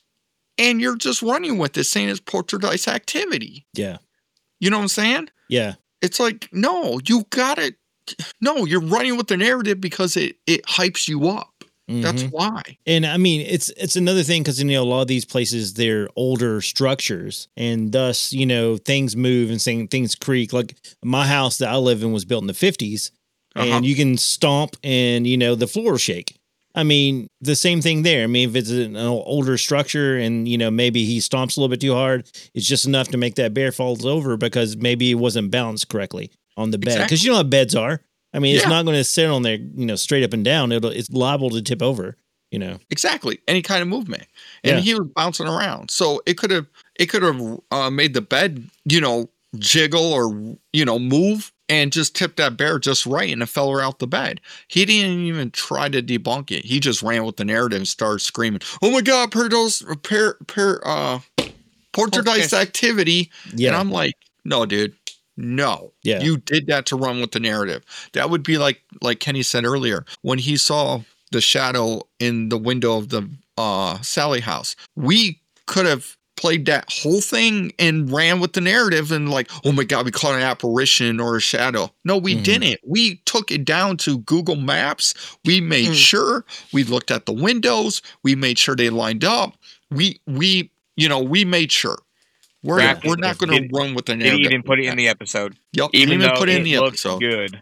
and you're just running with it, saying it's poltergeist activity. yeah, You know what I'm saying? yeah, It's like, no, you got it. No, you're running with the narrative because it, it hypes you up. That's mhm. why. And I mean, it's it's another thing because you know a lot of these places they're older structures, and thus you know things move and thing, things creak. Like my house that I live in was built in the fifties, Uh-huh. and you can stomp and you know the floor will shake. I mean, the same thing there. I mean, if it's an older structure and you know maybe he stomps a little bit too hard, it's just enough to make that bear falls over because maybe it wasn't balanced correctly on the bed. Because you know how beds are. I mean, it's Yeah. not going to sit on there, you know, straight up and down. It'll it's liable to tip over. You know. Exactly. Any kind of movement. And Yeah. he was bouncing around. So it could have it could have uh, made the bed, you know, jiggle or, you know, move and just tipped that bear just right and it fell her out the bed. He didn't even try to debunk it. He just ran with the narrative and started screaming, "Oh my God, per those per per uh poltergeist activity." Yeah. And I'm like, no, dude. No. Yeah. You did that to run with the narrative. That would be like like Kenny said earlier, when he saw the shadow in the window of the uh Sally house. We could have played that whole thing and ran with the narrative and like, oh my God, we caught an apparition or a shadow. No, we mm-hmm. didn't. We took it down to Google Maps. We made mm. sure we looked at the windows. We made sure they lined up. We, we, you know, we made sure. We're, yeah, we're not going to run with the narrative. Didn't even put it in the episode. Yep. Even even though put it it in the looks episode. good.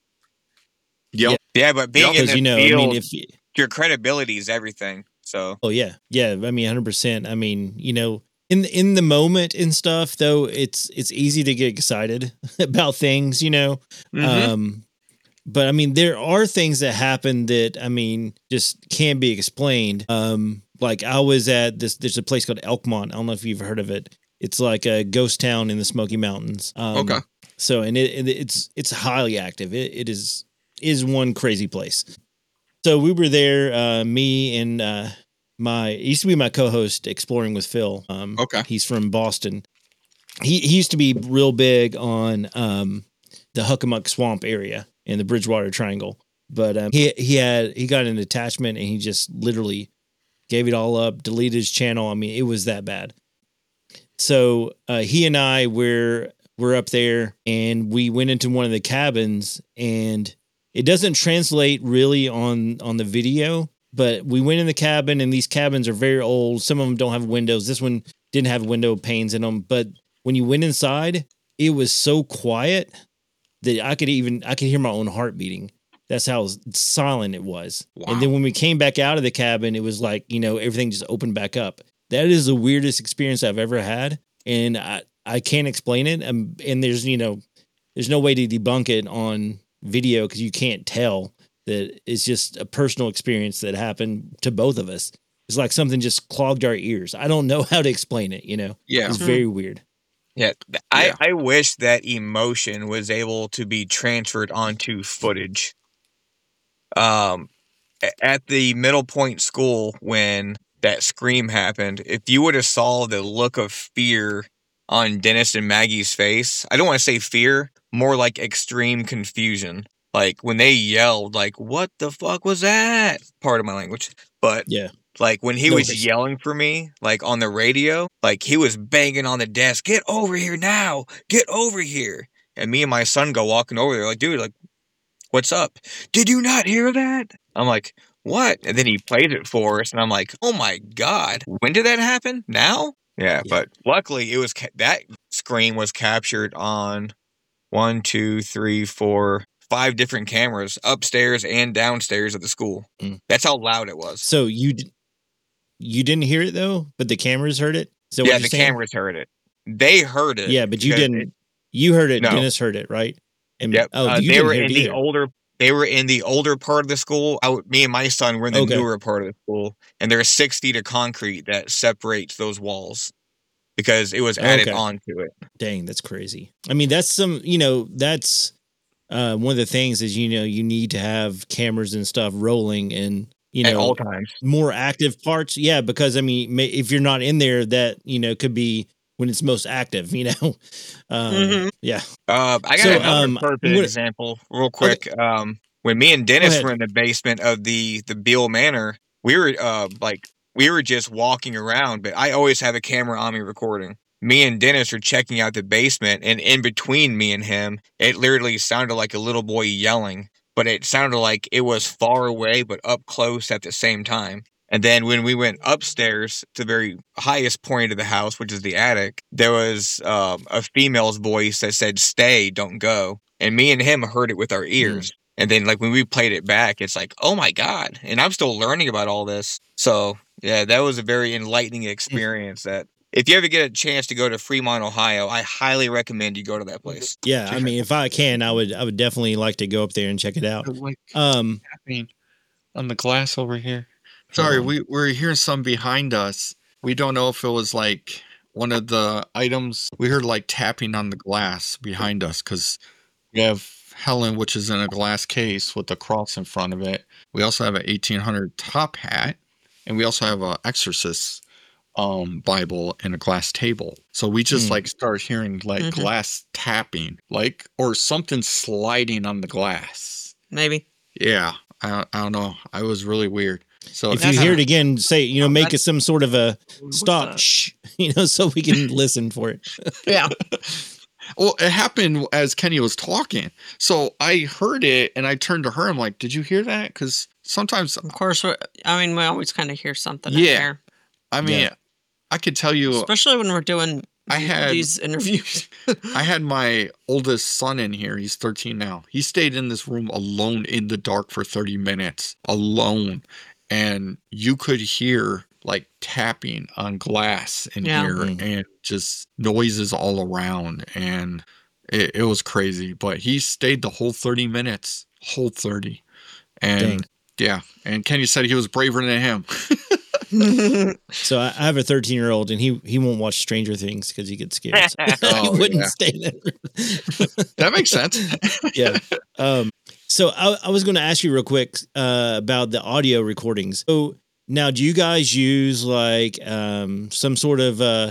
Yep. Yeah, but being yep. in the you know, field, I mean, if you, your credibility is everything. So. Oh yeah, yeah. I mean, one hundred percent. I mean, you know, in in the moment and stuff, though, it's it's easy to get excited about things, you know. Mm-hmm. Um, but I mean, there are things that happen that I mean just can't be explained. Um, like I was at this. There's a place called Elkmont. I don't know if you've heard of it. It's like a ghost town in the Smoky Mountains. Um, okay. So and it, it it's it's highly active. It it is is one crazy place. So we were there, uh, me and uh, my he used to be my co-host Exploring with Phil. Um, okay. He's from Boston. He he used to be real big on um, the Huckamuck Swamp area in the Bridgewater Triangle. But um, he he had he got an attachment and he just literally gave it all up, deleted his channel. I mean, it was that bad. So uh, he and I were were up there and we went into one of the cabins and it doesn't translate really on on the video, but we went in the cabin and these cabins are very old. Some of them don't have windows. This one didn't have window panes in them, but when you went inside, it was so quiet that I could even I could hear my own heart beating. That's how silent it was. Wow. And then when we came back out of the cabin, it was like, you know, everything just opened back up. That is the weirdest experience I've ever had. And I, I can't explain it. Um, and there's, you know, there's no way to debunk it on video because you can't tell that it's just a personal experience that happened to both of us. It's like something just clogged our ears. I don't know how to explain it, you know? Yeah. It's very weird. Yeah. I, yeah. I wish that emotion was able to be transferred onto footage. Um, at the Middle Point School when that scream happened, if you would have saw the look of fear on Dennis and Maggie's face, I don't want to say fear, more like extreme confusion. Like when they yelled, like, what the fuck was that? Part of my language. But yeah, like when he no, was yelling for me, like on the radio, like he was banging on the desk, get over here now, get over here. And me and my son go walking over there like, dude, like, what's up? Did you not hear that? I'm like, what? And then he plays it for us, and I'm like, oh my God, when did that happen? Now? Yeah, yeah. But luckily, it was ca- that scream was captured on one, two, three, four, five different cameras upstairs and downstairs at the school. Mm. That's how loud it was. So you d- you didn't hear it though, but the cameras heard it. So yeah, the saying? cameras heard it. They heard it. Yeah, but you didn't. It, you heard it. No. Dennis heard it, right? And, yep. Oh, uh, they were in the older. They were in the older part of the school. I, me and my son were in the okay. newer part of the school, and there's six feet of concrete that separates those walls because it was added okay. onto it. Dang, that's crazy. I mean, that's some. You know, that's uh, one of the things is you know you need to have cameras and stuff rolling and you know at all times more active parts. Yeah, because I mean, if you're not in there, that you know could be. When it's most active, you know? Um, mm-hmm. Yeah. Uh, I got so, another um, perfect what, example real quick. Okay. Um, when me and Dennis were in the basement of the, the Beale Manor, we were uh, like, we were just walking around, but I always have a camera on me recording. Me and Dennis are checking out the basement, and in between me and him, it literally sounded like a little boy yelling, but it sounded like it was far away, but up close at the same time. And then when we went upstairs to the very highest point of the house, which is the attic, there was um, a female's voice that said, stay, don't go. And me and him heard it with our ears. Mm. And then like when we played it back, it's like, oh my God. And I'm still learning about all this. So yeah, that was a very enlightening experience that if you ever get a chance to go to Fremont, Ohio, I highly recommend you go to that place. Yeah. I mean, if I can, I would, I would definitely like to go up there and check it out. Um, on the glass over here. Sorry, we, we're hearing some behind us. We don't know if it was like one of the items. We heard like tapping on the glass behind us because we have Helen, which is in a glass case with a cross in front of it. We also have an eighteen hundred top hat, and we also have an Exorcist um, Bible and a glass table. So we just mm. like start hearing like mm-hmm. glass tapping, like or something sliding on the glass. Maybe. Yeah, I, I don't know. I was really weird. So If it's you hear it kinda- again, say, you know, Oh, make that's- it some sort of a What's stop, that? shh, you know, so we can listen for it. Yeah. well, it happened as Kenny was talking. So I heard it and I turned to her. I'm like, did you hear that? Because sometimes, Of course, we're, I mean, we always kind of hear something in Yeah. there, I mean, Yeah. I could tell you, especially when we're doing I had these interviews. I had my oldest son in here. He's thirteen now. He stayed in this room alone in the dark for thirty minutes, alone. And you could hear like tapping on glass in Yeah. here Mm. and just noises all around. And it, it was crazy. But he stayed the whole thirty minutes, whole thirty. And Dang. yeah. And Kenny said he was braver than him. So I, I have a thirteen year old and he, he won't watch Stranger Things because he gets scared. So Oh, he wouldn't yeah. stay there. That makes sense. Yeah. Um, so I, I was going to ask you real quick uh, about the audio recordings. So now, do you guys use like um, some sort of uh,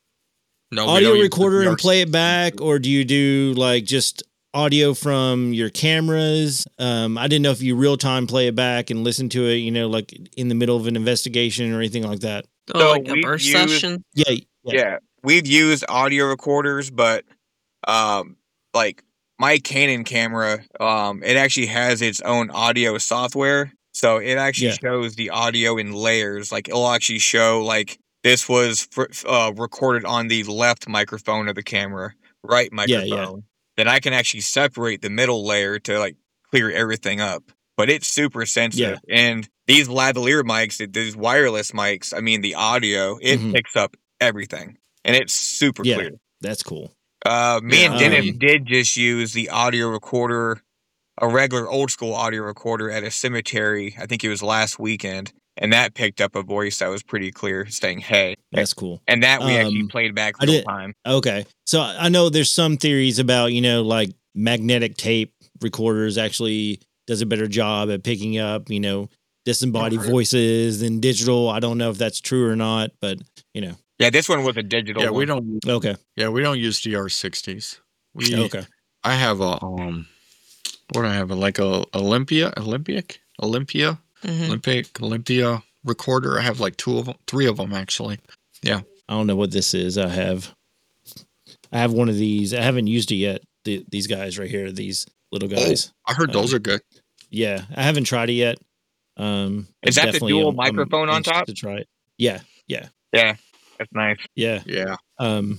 No, we audio don't use recorder the and play it back, or do you do like just audio from your cameras? Um, I didn't know if you real time play it back and listen to it, you know, like in the middle of an investigation or anything like that. Oh, So like a we burst use- session. Yeah. Yeah. Yeah, we've used audio recorders, but um, like my Canon camera, um, it actually has its own audio software, so it actually Yeah. shows the audio in layers. Like it'll actually show like this was fr- uh, recorded on the left microphone of the camera, right Yeah, microphone. yeah. Then I can actually separate the middle layer to like clear everything up. But it's super sensitive, and these lavalier mics, these wireless mics, I mean the audio, it Mhm. picks up everything, and it's super Yeah. clear. That's cool. Uh, me and Yeah, Dennis um, did just use the audio recorder, a regular old school audio recorder at a cemetery. I think it was last weekend, and that picked up a voice that was pretty clear, saying "Hey," That's cool. and that we actually Um, played back I real did- time. Okay. So I know there's some theories about, you know, like magnetic tape recorders actually does a better job at picking up, you know, disembodied Alright. voices than digital. I don't know if that's true or not, but you know, Yeah, this one was a digital. Yeah, we one. don't. okay. Yeah, we don't use D R sixties. We Okay. I have a um, what do I have? Like a Olympia, Olympic, Olympia, Mhm. Olympic, Olympia recorder. I have like two of them, three of them actually. I don't know what this is. I have, I have one of these. I haven't used it yet. The, these guys right here, these little guys. I heard those Um, are good. Yeah. I haven't tried it yet. Um, Is that the definitely dual am- I'm microphone on anxious top? To try it. Yeah. Yeah. Yeah, that's nice. Yeah. Yeah. Um,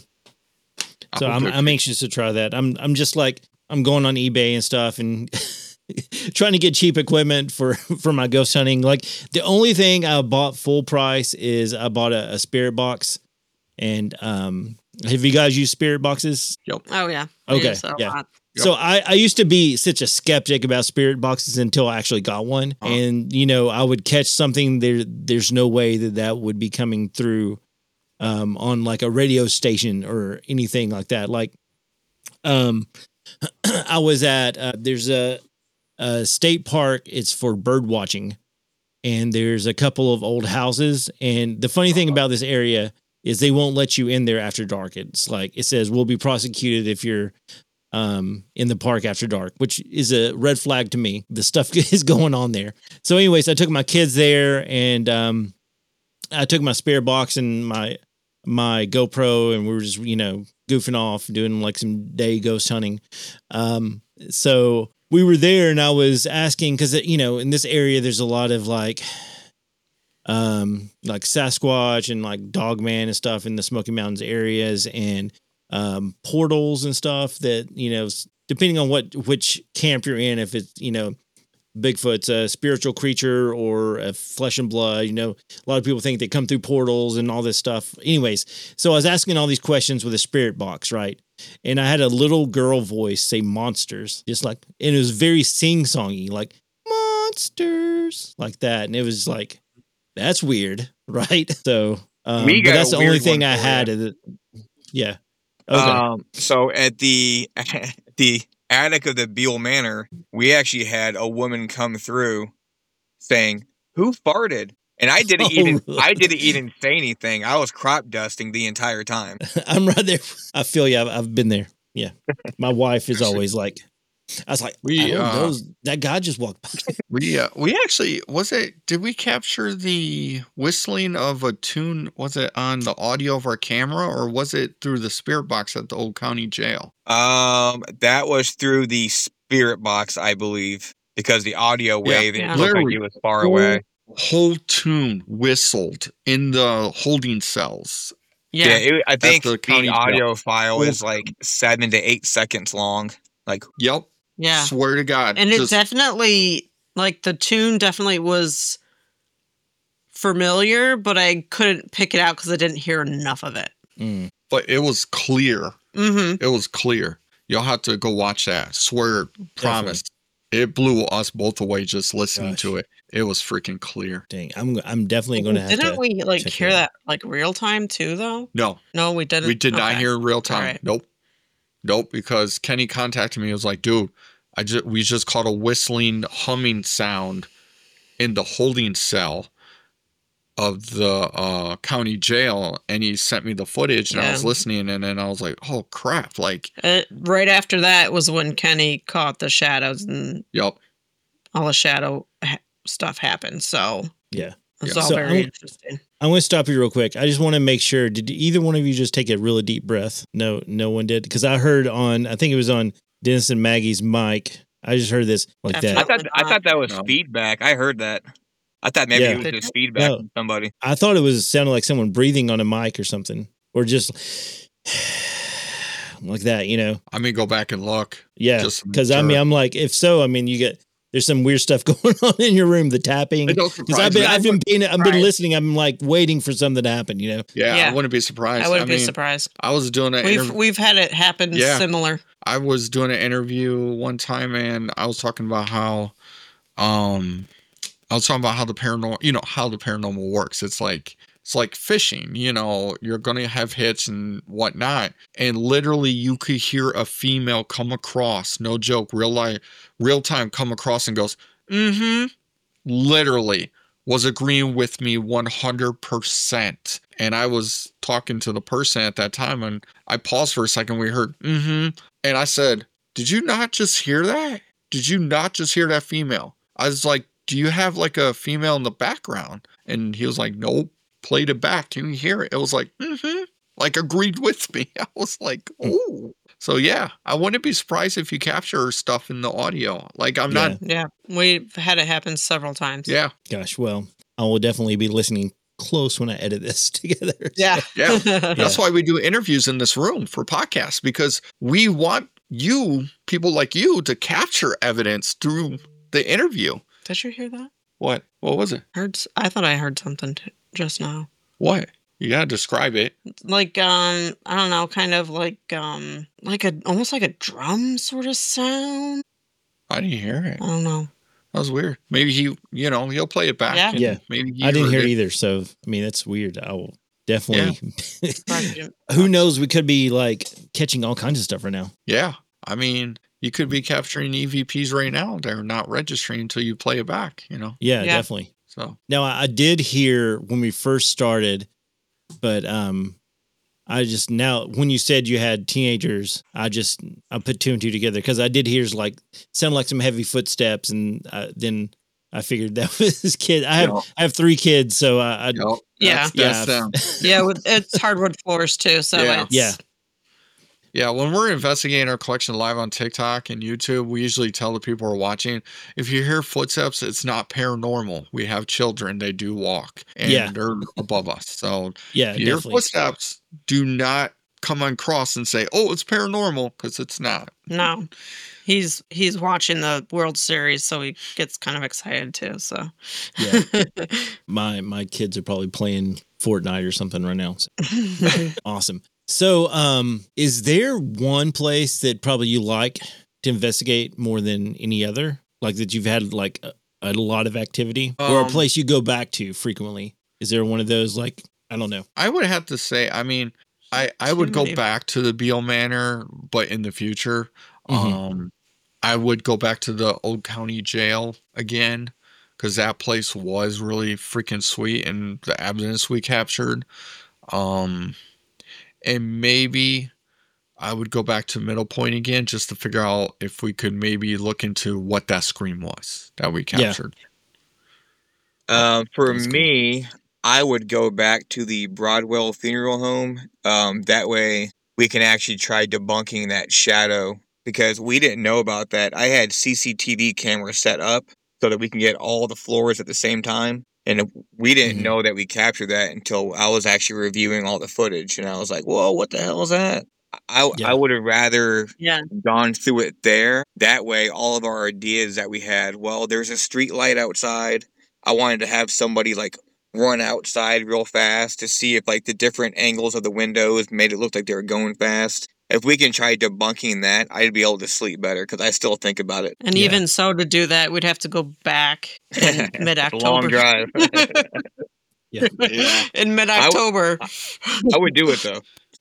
I So hope I'm they're I'm good. anxious to try that. I'm I'm just like I'm going on eBay and stuff and trying to get cheap equipment for for my ghost hunting. Like the only thing I bought full price is I bought a, a spirit box. And um, have you guys used spirit boxes? Oh yeah. I Okay, use that a yeah. lot. Yep. So I, I used to be such a skeptic about spirit boxes until I actually got one. Uh-huh. And, you know, I would catch something there. There's no way that that would be coming through um, on like a radio station or anything like that. Like um, I was at, uh, there's a, a state park. It's for bird watching. And there's a couple of old houses. And the funny thing about this area is they won't let you in there after dark. It's like, it says, we'll be prosecuted if you're um, in the park after dark, which is a red flag to me. The stuff is going on there. So anyways, I took my kids there and, um, I took my spare box and my, my GoPro and we were just, you know, goofing off, doing like some day ghost hunting. Um, so we were there and I was asking, cause you know, in this area, there's a lot of like, um, like Sasquatch and like Dogman and stuff in the Smoky Mountains areas and, um, portals and stuff that, you know, s- depending on what, which camp you're in, if it's, you know, Bigfoot's a spiritual creature or a flesh and blood, you know, a lot of people think they come through portals and all this stuff. Anyways, so I was asking all these questions with a spirit box, right? And I had a little girl voice say monsters, just like, and it was very sing-songy, like monsters, like that. And it was like, that's weird, right? So, um, We but got that's a the only weird thing one I for had. ya. Of the, yeah. Okay. Um, so at the the attic of the Beale Manor, we actually had a woman come through saying, "Who farted?" And I didn't Oh, even really? I didn't even say anything. I was crop dusting the entire time. I'm right there. I feel you. I've, I've been there. Yeah. My wife is always like, I was like, We, I don't uh, know. That guy just walked by. We uh, we actually was it? Did we capture the whistling of a tune? Was it on the audio of our camera, or was it through the spirit box at the old county jail? Um, that was through the spirit box, I believe, because the audio Yeah. wave it Yeah. looked like Literally. he was far away. Whole tune whistled in the holding cells. Yeah, Yeah. it, I think the the, county jail. audio file Whole is like seven to eight seconds long. Like, Yep. Yeah. Swear to God. And it Just- definitely, like, the tune definitely was familiar, but I couldn't pick it out because I didn't hear enough of it. Mm. but it was clear. Mm-hmm. It was clear. You'll have to go watch that. Swear, promise. It blew us both away just listening Gosh. to it. It was freaking clear. Dang, I'm I'm definitely going to have Didn't to. we, like, check hear it out. that, like, real time, too, though? No, No, we didn't. we did not Okay. hear in real time. right. Nope. Nope. Because Kenny contacted me. He was like, dude, I just we just caught a whistling, humming sound in the holding cell of the uh, county jail, and he sent me the footage, and I was Yeah. listening, and then I was like, oh crap! Like, Uh, right after that was when Kenny caught the shadows and yep. all the shadow ha- stuff happened. So Yeah. it was Yeah. all So very I'm- interesting. I'm going to stop you real quick. I just want to make sure. Did either one of you just take a really deep breath? No, no one did. Because I heard on, I think it was on Dennis and Maggie's mic. I just heard this like I that. Definitely. thought I thought that was No. feedback. I heard that. I thought maybe Yeah. it was Did just you? feedback No. from somebody. I thought it was sounded like someone breathing on a mic or something, or just like that. You know? I mean, go back and look. Yeah. Just to make Because I mean, sure. I'm like, if so, I mean, you get there's some weird stuff going on in your room. The tapping. It don't Because surprise I've been, me. I've been, being, I've been Right. listening. I'm like waiting for something to happen. You know? Yeah, Yeah. I wouldn't be surprised. I wouldn't I be mean, surprised. I was doing an We've interview. we've had it happen Yeah. similar. I was doing an interview one time, and I was talking about how, um, I was talking about how the paranormal, you know, how the paranormal works. It's like it's like fishing. You know, you're gonna have hits and whatnot, and literally, you could hear a female come across, no joke, real life, real time, come across and goes, mm-hmm. Literally was agreeing with me one hundred percent. And I was talking to the person at that time, and I paused for a second. We heard, mm-hmm. And I said, did you not just hear that? Did you not just hear that female? I was like, do you have like a female in the background? And he was like, nope. Played it back. Can you hear it? It was like, mm-hmm. Like agreed with me. I was like, oh. So yeah, I wouldn't be surprised if you capture stuff in the audio. Like I'm Yeah. not, Yeah, we've had it happen several times. yeah, Gosh. Well, I will definitely be listening close when I edit this together. Yeah. yeah. Yeah. That's why we do interviews in this room for podcasts, because we want you, people like you, to capture evidence through the interview. Did you hear that? What? What was it? Heard? s- I thought I heard something t- just now. What? You gotta describe it. Like um, I don't know, kind of like um, like a almost like a drum sort of sound. I didn't hear it. I don't know. That was weird. Maybe he, you know, he'll play it back. Yeah. and Yeah. Maybe he I didn't heard hear it. either. So, I mean, that's weird. I will definitely. Probably didn't- Who knows? We could be like catching all kinds of stuff right now. Yeah. I mean, you could be capturing E V Ps right now. They're not registering until you play it back, you know? Yeah, Yeah. definitely. So, Now, I I did hear when we first started, but um, I just now when you said you had teenagers, I just I put two and two together because I did hear like sound like some heavy footsteps, and uh, then I figured that was kid. I have Yeah. I have three kids, so I, I yep, Yeah. that's, that's Yeah. them. Yeah, with, it's hardwood floors too, so Yeah. it's Yeah. Yeah, when we're investigating our collection live on TikTok and YouTube, we usually tell the people who are watching, if you hear footsteps, it's not paranormal. We have children, they do walk, and Yeah. they're above us. So yeah, if you hear definitely. footsteps, do not come across and say, oh, it's paranormal, because it's not. no. He's he's watching the World Series, so he gets kind of excited too. So Yeah, my my kids are probably playing Fortnite or something right now. So, awesome. So, um, is there one place that probably you like to investigate more than any other? Like that you've had like a, a lot of activity, or a Um, place you go back to frequently? Is there one of those? Like, I don't know. I would have to say, I mean, I, I Too would go many- back to the Beale Manor, but in the future, Mhm. um, I would go back to the Old County Jail again, because that place was really freaking sweet, and the evidence we captured. Um, and maybe I would go back to Middle Point again just to figure out if we could maybe look into what that scream was that we captured. Uh, for That's cool. me, I would go back to the Broadwell Funeral Home. Um, that way we can actually try debunking that shadow, because we didn't know about that. I had C C T V cameras set up so that we can get all the floors at the same time. And we didn't Mhm. know that we captured that until I was actually reviewing all the footage. And I was like, whoa, what the hell is that? I, Yeah. I would have rather Yeah. gone through it there. That way, all of our ideas that we had, well, there's a street light outside. I wanted to have somebody like run outside real fast to see if like the different angles of the windows made it look like they were going fast. If we can try debunking that, I'd be able to sleep better because I still think about it. And Yeah. even so, to do that, we'd have to go back in mid It's a long October. drive. Yeah. Yeah. In mid October. I would do it though.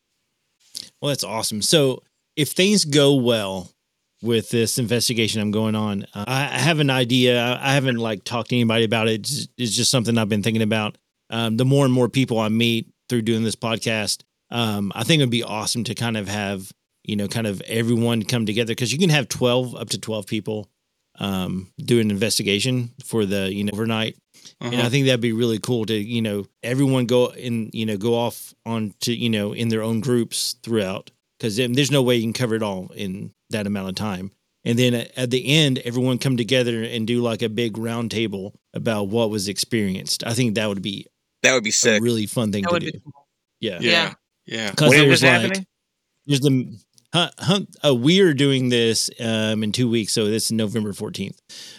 Well, that's awesome. So if things go well with this investigation I'm going on, uh, I I have an idea. I I haven't like talked to anybody about it. It's, it's just something I've been thinking about. Um, the more and more people I meet through doing this podcast, um, I think it'd be awesome to kind of have, you know, kind of everyone come together, because you can have twelve up to twelve people um, do an investigation for the, you know, overnight. And I Uh-huh. think that'd be really cool to, you know, everyone go in, you know, go off on to, you know, in their own groups throughout, because there's no way you can cover it all in that amount of time. And then at, at the end, everyone come together and do like a big round table about what was experienced. I think that would be That would be a sick. really fun thing That to would do. be cool. Yeah. Yeah. Yeah. Because When is there's this like, happening? there's the, huh, huh, uh, we are doing this um, in two weeks. So this is November fourteenth.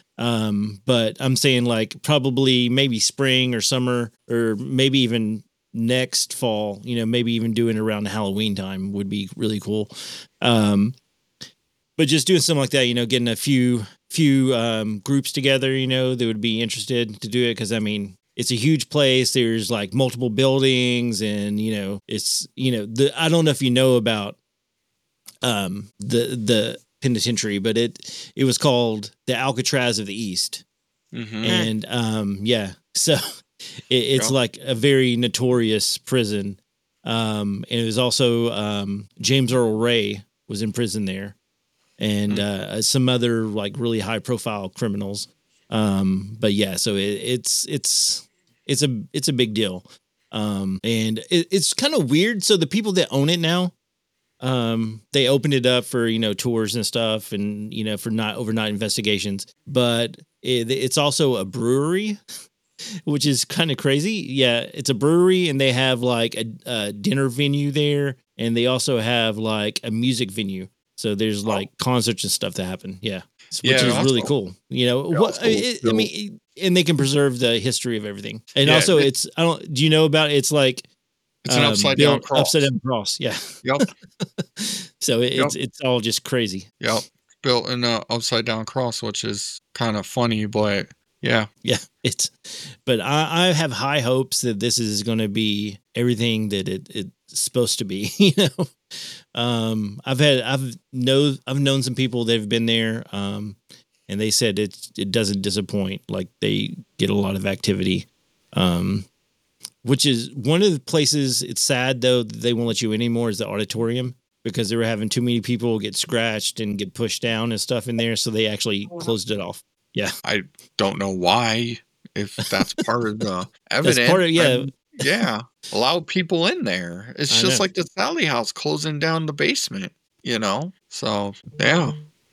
Um, but I'm saying like probably maybe spring or summer, or maybe even next fall, you know, maybe even doing it around Halloween time would be really cool. Um, but just doing something like that, you know, getting a few, few, um, groups together, you know, that would be interested to do it. Cause I mean, it's a huge place. There's like multiple buildings, and, you know, it's, you know, the, I don't know if you know about, um, the, the, penitentiary, but it it was called the Alcatraz of the East. Mm-hmm. And um yeah, so it, it's Yeah. like a very notorious prison. Um and it was also um James Earl Ray was in prison there, and uh some other like really high profile criminals. Um but yeah, so it, it's it's it's a it's a big deal. Um and it, it's kind of weird. So the people that own it now, um, they opened it up for, you know, tours and stuff, and, you know, for not overnight investigations, but it, it's also a brewery, which is kind of crazy. Yeah. It's a brewery, and they have like a, a dinner venue there, and they also have like a music venue. So there's like concerts and stuff that happen. Yeah. Which Yeah, is really also- cool. You know, Yeah, what, also, it, I so- mean, it- and they can preserve the history of everything. And Yeah, also it- it's, I don't, do you know about, it's like, It's an um, upside down built- cross. upside down cross. Yeah. Yep. So it, Yep. it's it's all just crazy. Yep. Built in an upside down cross, which is kind of funny, but yeah. Yeah, it's. But I, I have high hopes that this is going to be everything that it, it's supposed to be. You know, um, I've had I've know I've known some people that have been there, um, and they said it it doesn't disappoint. Like they get a lot of activity. Um, which is one of the places. It's sad though that they won't let you in anymore, is the auditorium, because they were having too many people get scratched and get pushed down and stuff in there. So they actually closed it off. Yeah. I don't know why, if that's part of the evidence. That's part of, yeah. I'm- yeah. Allow people in there. It's I just know. like the Sally House closing down the basement, you know? So, yeah.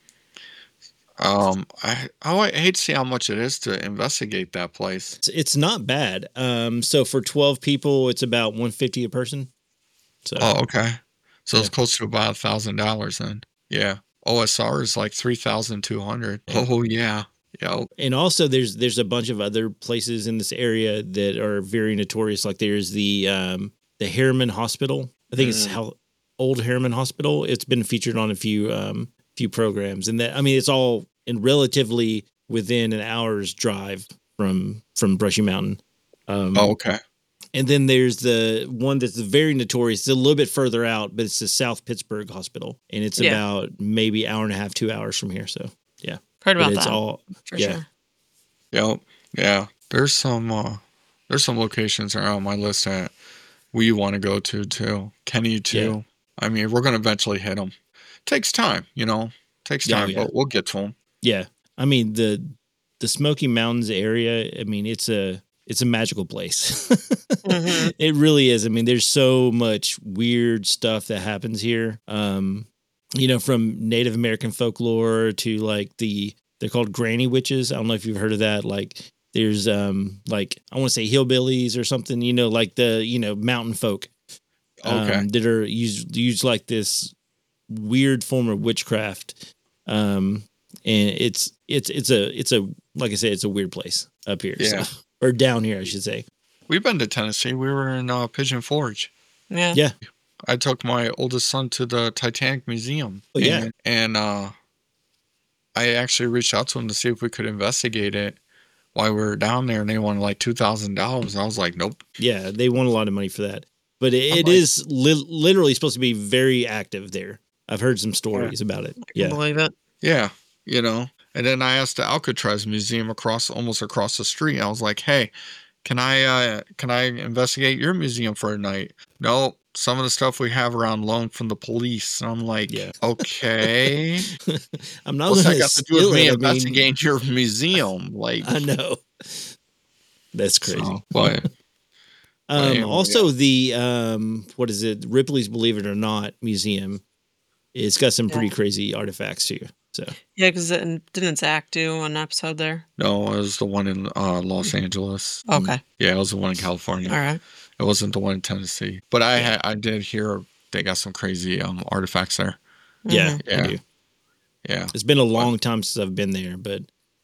Um, I, oh, I hate to see how much it is to investigate that place. It's, it's not bad. Um, so for twelve people, it's about one hundred fifty a person. So Oh, okay. So it's Yeah. close to about a thousand dollars then. Yeah. O S R is like three thousand two hundred. Yeah. Oh yeah. Yeah. and also there's there's a bunch of other places in this area that are very notorious. Like there's the um, the Harriman Hospital. I think it's Mm. how Old Harriman Hospital. It's been featured on a few um, few programs, and that I mean it's all in relatively within an hour's drive from from Brushy Mountain. Um, Oh, okay. And then there's the one that's very notorious. It's a little bit further out, but it's the South Pittsburgh Hospital, and it's Yeah. about maybe hour and a half, two hours from here. So Heard but about it's that. all for yeah. sure. Yep. Yeah. There's some uh there's some locations around my list that we want to go to too. Kenny too. I mean, we're going to eventually hit them. Takes time, you know, takes Yeah, time, yeah. but we'll get to them. Yeah. I mean, the the Smoky Mountains area, I mean, it's a it's a magical place. Mhm. It really is. I mean, there's so much weird stuff that happens here. Um, you know, from Native American folklore to like the they're called granny witches. I don't know if you've heard of that. Like there's um like I want to say hillbillies or something, you know, like the, you know, mountain folk. Um, Okay. that are used use like this weird form of witchcraft. Um and it's it's it's a it's a like I said, it's a weird place up here. Yeah. So, or down here, I should say. We've been to Tennessee. We were in uh, Pigeon Forge. Yeah. Yeah. I took my oldest son to the Titanic Museum. Oh, yeah. And, and uh, I actually reached out to him to see if we could investigate it while we were down there, and they wanted like two thousand dollars. I was like, nope. Yeah, they want a lot of money for that. But it, I'm it like- is li- literally supposed to be very active there. I've heard some stories about it. I can Yeah. believe it. Yeah, you know. And then I asked the Alcatraz Museum across, almost across the street. I was like, hey, can I uh, can I investigate your museum for a night? No, some of the stuff we have around loaned from the police. And I'm like, Yeah. okay. I'm not What's going that to got to do with steal me it. I mean, investigating your museum? Like, I know. That's crazy. so, but Um, anyway, also, the um, what is it? Ripley's Believe It or Not museum. It's got some pretty Yeah. crazy artifacts too. So Yeah, because didn't Zach do an episode there? no, it was the one in uh, Los Angeles. Okay. Yeah, it was the one in California. All right. It wasn't the one in Tennessee. But I Yeah. had, I did hear they got some crazy um, artifacts there. yeah, Mhm. I Yeah. do. Yeah. It's been a long time since I've been there, but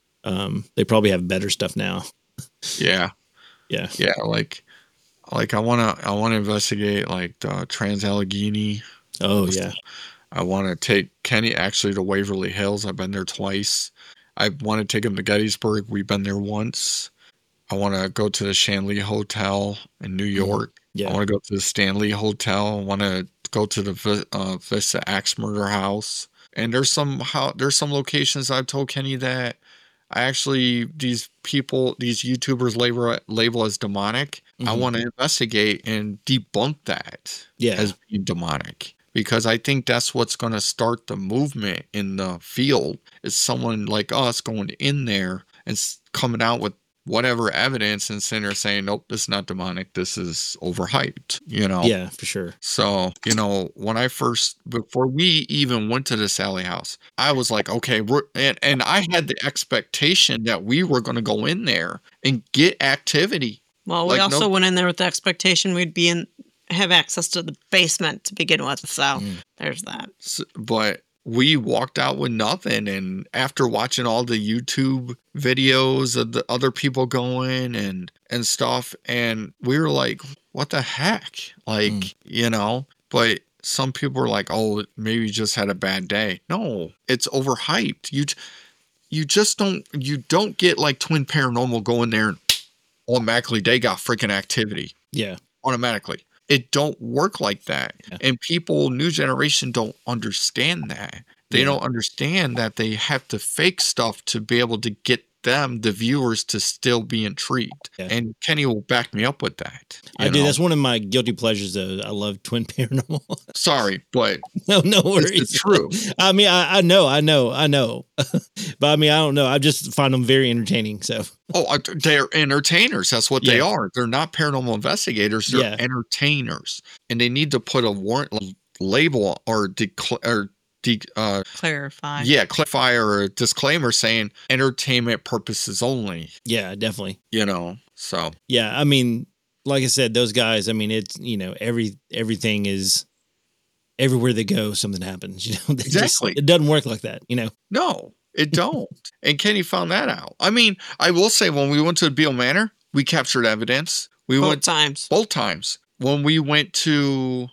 um, they probably have better stuff now. Yeah. Yeah. Yeah. Like, like I want to, I want to investigate like the Trans Allegheny. Oh yeah. I want to take Kenny actually to Waverly Hills. I've been there twice. I want to take him to Gettysburg. We've been there once. I want to go to the Shanley Hotel in New York. I Yeah. want to go to the Stanley Hotel. I want to go to the Vi- uh, Vista Axe Murder House. And there's some how there's some locations I've told Kenny that I actually these people these YouTubers label label as demonic. I Mhm. want to investigate and debunk that Yeah. as being demonic. Because I think that's what's going to start the movement in the field is someone like us going in there and s- coming out with whatever evidence and sitting there saying, nope, this is not demonic. This is overhyped, you know? Yeah, for sure. So, you know, when I first, before we even went to the Sally house, I was like, okay, we're, and, and I had the expectation that we were going to go in there and get activity. Well, we Like, also no- went in there with the expectation we'd be in, have access to the basement to begin with. So Mm. there's that. S- But we walked out with nothing. And after watching all the YouTube videos of the other people going and, and stuff, and we were like, what the heck? Like, Mm. you know, but some people were like, oh, maybe you just had a bad day. No, it's overhyped. You, j- you just don't, you don't get like Twin Paranormal going there and automatically they got freaking activity Yeah. automatically. It don't work like that. Yeah. And people, new generation don't understand that. They Yeah. don't understand that they have to fake stuff to be able to get them, the viewers, to still be intrigued. Yeah. And Kenny will back me up with that. I you do. know? That's one of my guilty pleasures, though. I love Twin Paranormal. Sorry, but no, no this worries. is true. I mean, I, I know, I know, I know. But I mean, I don't know. I just find them very entertaining. So Oh, I- they're entertainers. That's what they Yeah. are. They're not paranormal investigators. They're Yeah. entertainers. And they need to put a warrant label or declare or de- uh, Clarify. yeah, clarify or a disclaimer saying entertainment purposes only, yeah, definitely. you know. So Yeah, I mean, like I said, those guys. I mean, it's you know every everything is everywhere they go, something happens. You know, They just- Exactly. it doesn't work like that. You know. no, it don't. And Kenny found that out. I mean, I will say when we went to Beale Manor, we captured evidence. We Both went times. both times. When we went to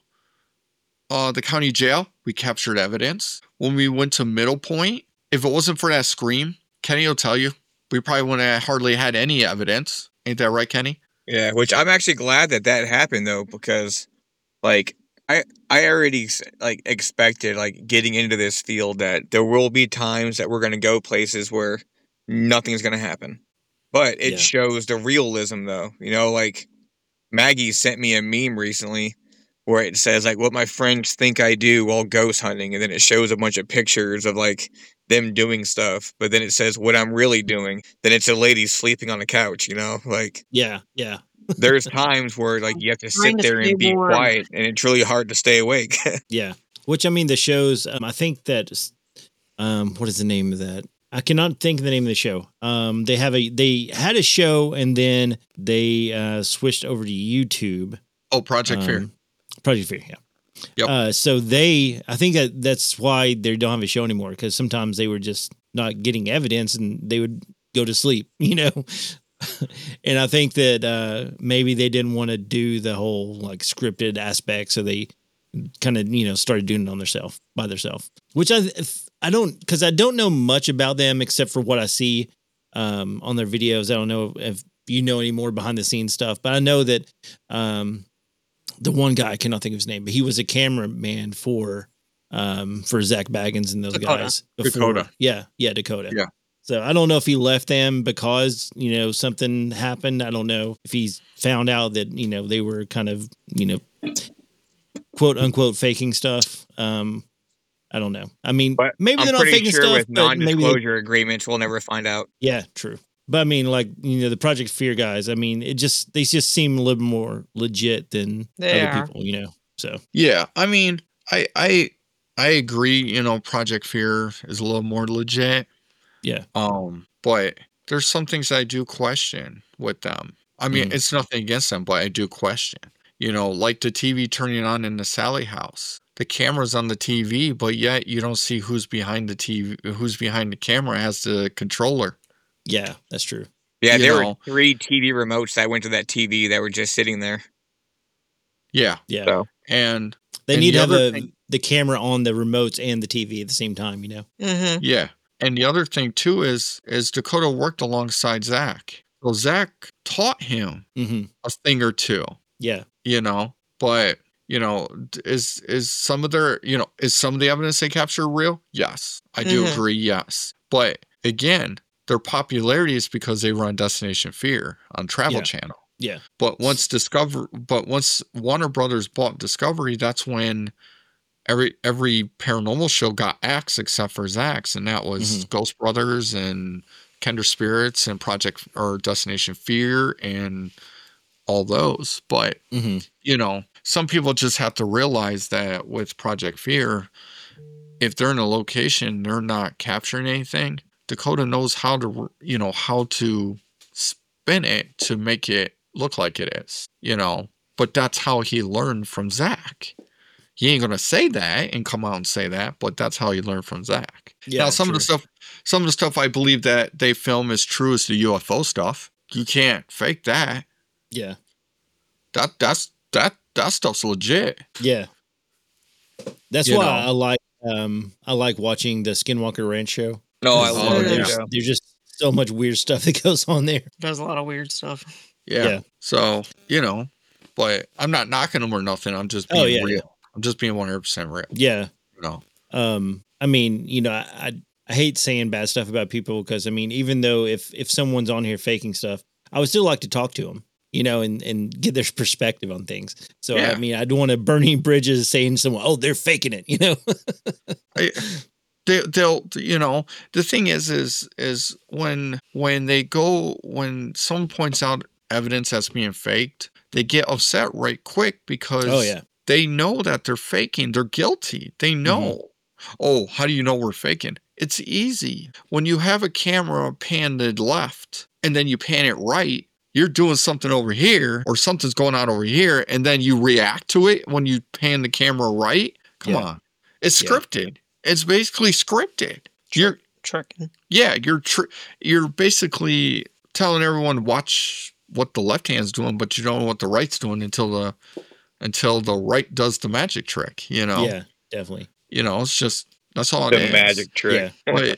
uh, the county jail, we captured evidence. When we went to Middle Point, if it wasn't for that scream, Kenny will tell you, we probably wouldn't have hardly had any evidence. Ain't that right, Kenny? Yeah, which I'm actually glad that that happened though, because like I I already s- like expected like getting into this field that there will be times that we're gonna go places where nothing's gonna happen, but it Yeah. shows the realism though. You know, like Maggie sent me a meme recently where it says like what my friends think I do while ghost hunting, and then it shows a bunch of pictures of like them doing stuff, but then it says what I'm really doing. Then it's a lady sleeping on a couch, you know, like Yeah, yeah, there's times where like you have to Trying sit to there stay and be warm. quiet, and it's really hard to stay awake. yeah. Which I mean, the shows. Um, I think that. Um, what is the name of that? I cannot think of the name of the show. Um, they have a they had a show and then they uh, switched over to YouTube. Oh, Project Fear. Um, Project Fear, yeah. Yep. Uh, so they, I think that that's why they don't have a show anymore, because sometimes they were just not getting evidence and they would go to sleep, you know. And I think that uh, maybe they didn't want to do the whole like scripted aspect, so they kind of you know started doing it on themselves by themselves, which I I don't because I don't know much about them except for what I see um, on their videos. I don't know if you know any more behind the scenes stuff, but I know that um, the one guy, I cannot think of his name, but he was a cameraman for um, for Zach Baggins and those Dakota. guys. Dakota. Yeah, yeah, Dakota. Yeah. So I don't know if he left them because, you know, something happened. I don't know if he's found out that, you know, they were kind of, you know, quote unquote faking stuff. Um, I don't know. I mean, But maybe I'm they're not pretty faking sure stuff, with but maybe they, non-disclosure agreements, we'll never find out. yeah, true. But I mean, like, you know, the Project Fear guys, I mean, it just, they just seem a little more legit than They other are. people, you know? So, Yeah, I mean, I I I agree. You know, Project Fear is a little more legit. yeah. Um, but there's some things I do question with them. I mean, Mm. it's nothing against them, but I do question. You know, like the T V turning on in the Sally house. The camera's on the T V, but yet you don't see who's behind the T V, who's behind the camera has the controller. Yeah, that's true. Yeah, You there know. were three T V remotes that went to that T V that were just sitting there. Yeah, Yeah. So and They and need the to have other a, thing- the camera on the remotes and the T V at the same time, you know? Mm-hmm. yeah, and the other thing too is is Dakota worked alongside Zach, so Zach taught him Mm-hmm. a thing or two. Yeah. You know, but you know, d- is is some of their, you know, is some of the evidence they capture real? Yes, I do Mhm. agree. Yes, but again, their popularity is because they run Destination Fear on Travel Yeah. Channel. Yeah. But once Discover, but once Warner Brothers bought Discovery, that's when every every paranormal show got axed except for Zach's, and that was Mhm. Ghost Brothers and Kinder Spirits and Project or Destination Fear and all those. But Mm-hmm. you know, some people just have to realize that with Project Fear, if they're in a location, they're not capturing anything. Dakota knows how to, you know, how to spin it to make it look like it is, you know, but that's how he learned from Zach. He ain't going to say that and come out and say that, but that's how he learned from Zach. Yeah, now, some of the true. stuff, some of the stuff I believe that they film is true is the U F O stuff. You can't fake that. Yeah. That, that's, that, that stuff's legit. Yeah. That's You why know. I like um I like watching the Skinwalker Ranch show. no, I 'Cause, love Oh, uh, that yeah. there's, show. there's just so much weird stuff that goes on there. There's a lot of weird stuff. Yeah. Yeah. So, you know, but I'm not knocking them or nothing. I'm just Oh, being yeah, real. yeah. I'm just being one hundred percent real. Yeah. You know. Um, I mean, you know, I, I I hate saying bad stuff about people because I mean, even though if if someone's on here faking stuff, I would still like to talk to them, you know, and and get their perspective on things. So Yeah. I mean, I don't want to burning bridges saying someone, oh, they're faking it, you know. I, they, they'll, you know, the thing is, is, is when, when they go, when someone points out evidence that's being faked, they get upset right quick because Oh yeah, they know that they're faking. They're guilty. They know. Oh, how do you know we're faking? It's easy. When you have a camera panned left and then you pan it right, you're doing something over here or something's going on over here, and then you react to it when you pan the camera right. Come Yeah. on. It's Yeah. scripted. It's basically scripted. You're Tricking. yeah, you're tr- you're basically telling everyone to watch what the left hand's doing, but you don't know what the right's doing until the until the right does the magic trick, you know. yeah, definitely. You know, it's just that's all it The is. magic trick. Yeah, But,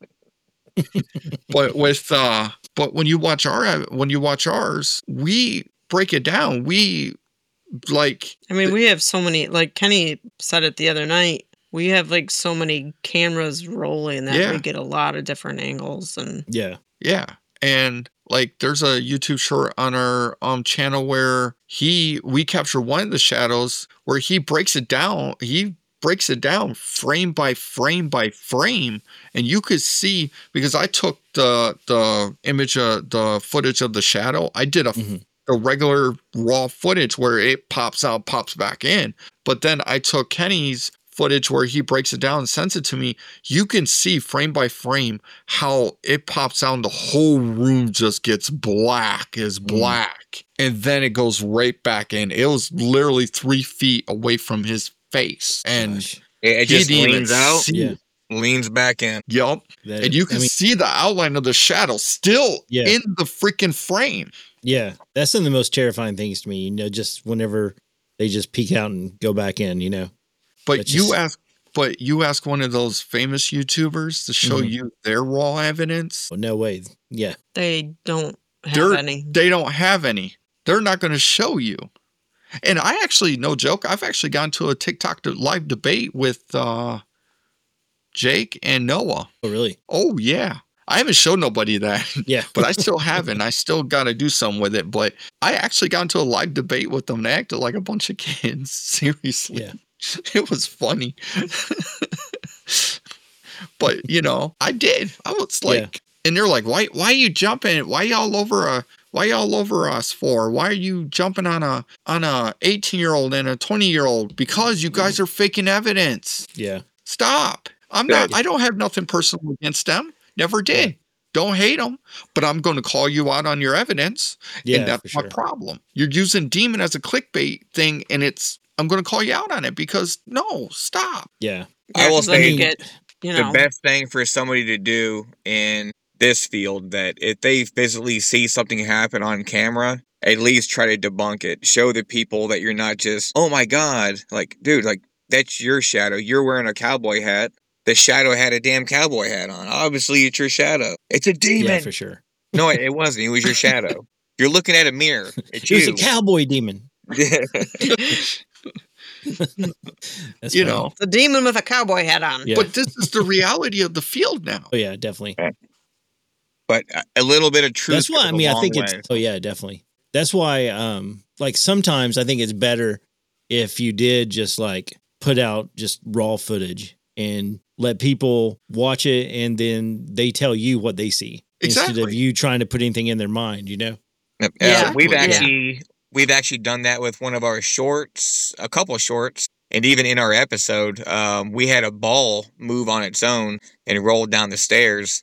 but with uh but when you watch our when you watch ours, we break it down. We like I mean, we have so many, like Kenny said it the other night, we have like so many cameras rolling that Yeah. we get a lot of different angles and yeah, yeah. And like, there's a YouTube short on our um channel where he we capture one of the shadows where he breaks it down. He breaks it down frame by frame by frame, and you could see, because I took the the image, uh, the footage of the shadow. I did a Mm-hmm. the regular raw footage where it pops out, pops back in. But then I took Kenny's footage where he breaks it down and sends it to me. You can see frame by frame how it pops out and the whole room just gets black as black. And then it goes right back in. It was literally three feet away from his face. And Gosh. It, it he just didn't even leans out, see Yeah. it. leans back in. Yup. That- And you can I mean, see the outline of the shadow still Yeah. in the freaking frame. yeah, that's some of the most terrifying things to me. You know, just whenever they just peek out and go back in. You know, But That's you just- ask, but you ask one of those famous YouTubers to show Mhm. you their raw evidence. well, no way. Yeah, They don't have They're- any. They don't have any. They're not going to show you. And I actually, no joke, I've actually gone to a TikTok de- live debate with uh, Jake and Noah. oh really? Oh yeah, I haven't showed nobody that, Yeah, but I still haven't. I still got to do something with it. But I actually got into a live debate with them. They acted like a bunch of kids. Seriously. Yeah. It was funny. But, you know, I did. I was like, Yeah. and they're like, why, why are you jumping? Why y'all over a, why y'all over us for? Why are you jumping on a, on a eighteen year old and a twenty year old? Because you guys are faking evidence. yeah, Stop. I'm not, I don't have nothing personal against them. Never did. Don't hate them, but I'm going to call you out on your evidence. yeah. and that's for my sure. problem. You're using demon as a clickbait thing, and it's, I'm going to call you out on it because no, stop. Yeah, I Yeah, will 'cause then say you get, you the know, best thing for somebody to do in this field, that if they physically see something happen on camera, at least try to debunk it. Show the people that you're not just, oh my God, like, dude, like, that's your shadow. You're wearing a cowboy hat. The shadow had a damn cowboy hat on. Obviously, it's your shadow. It's a demon. yeah, for sure. No, it wasn't. It was your shadow. You're looking at a mirror. It's It was you. a cowboy demon. That's You funny. know, the demon with a cowboy hat on. Yeah. but this is the reality of the field now. Oh yeah, definitely. But a- a little bit of truth. That's why goes I a mean I long think way. it's oh yeah, definitely. That's why um like sometimes I think it's better if you did just like put out just raw footage and let people watch it and then they tell you what they see instead of Exactly. you trying to put anything in their mind, you know? Yep. Yeah. Uh, we've Yeah. actually we've actually done that with one of our shorts, a couple of shorts, and even in our episode, um, we had a ball move on its own and rolled down the stairs.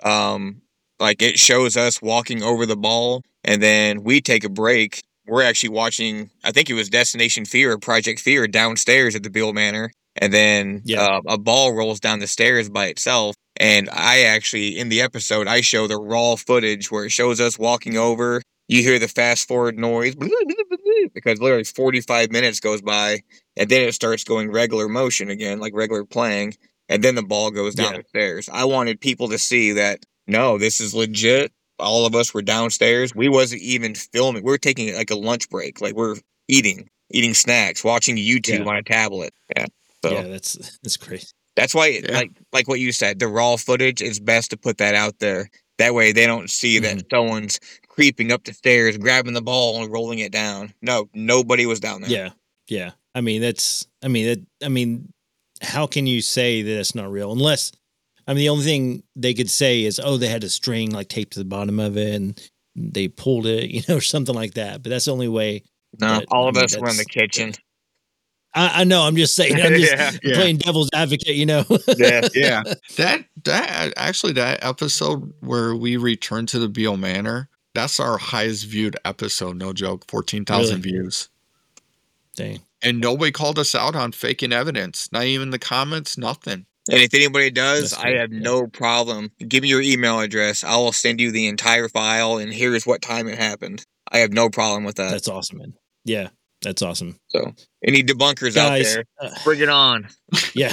Um, like it shows us walking over the ball, and then we take a break. We're actually watching, I think it was Destination Fear or Project Fear downstairs at the Bill Manor, and then Yeah. uh, a ball rolls down the stairs by itself. And I actually, in the episode, I show the raw footage where it shows us walking over. You hear the fast forward noise because literally forty-five minutes goes by, and then it starts going regular motion again, like regular playing, and then the ball goes down Yeah. the stairs. I wanted people to see that, no, this is legit. All of us were downstairs. We wasn't even filming. We were taking like a lunch break. Like we're eating, eating snacks, watching YouTube Yeah. on a tablet. Yeah. So Yeah, that's that's crazy. that's why, Yeah. like like what you said, the raw footage is best to put that out there. That way they don't see that someone's creeping up the stairs, grabbing the ball and rolling it down. No, nobody was down there. Yeah. Yeah. I mean, that's, I mean, that, I mean, how can you say that it's not real? Unless, I mean, the only thing they could say is, oh, they had a string like taped to the bottom of it and they pulled it, you know, or something like that. But that's the only way. No, But, all I of mean, us were in the that's- kitchen. I, I know. I'm just saying. I'm just Yeah, yeah. playing devil's advocate, you know? Yeah. Yeah. That, that, actually, that episode where we returned to the Beale Manor, that's our highest viewed episode. No joke. fourteen thousand Really? views. Dang. And nobody called us out on faking evidence. Not even the comments, nothing. And if anybody does, That's I good, have yeah. no problem. Give me your email address. I will send you the entire file, and here's what time it happened. I have no problem with that. That's awesome, man. Yeah. That's awesome. So, any debunkers out Guys, there, uh, bring it on. yeah.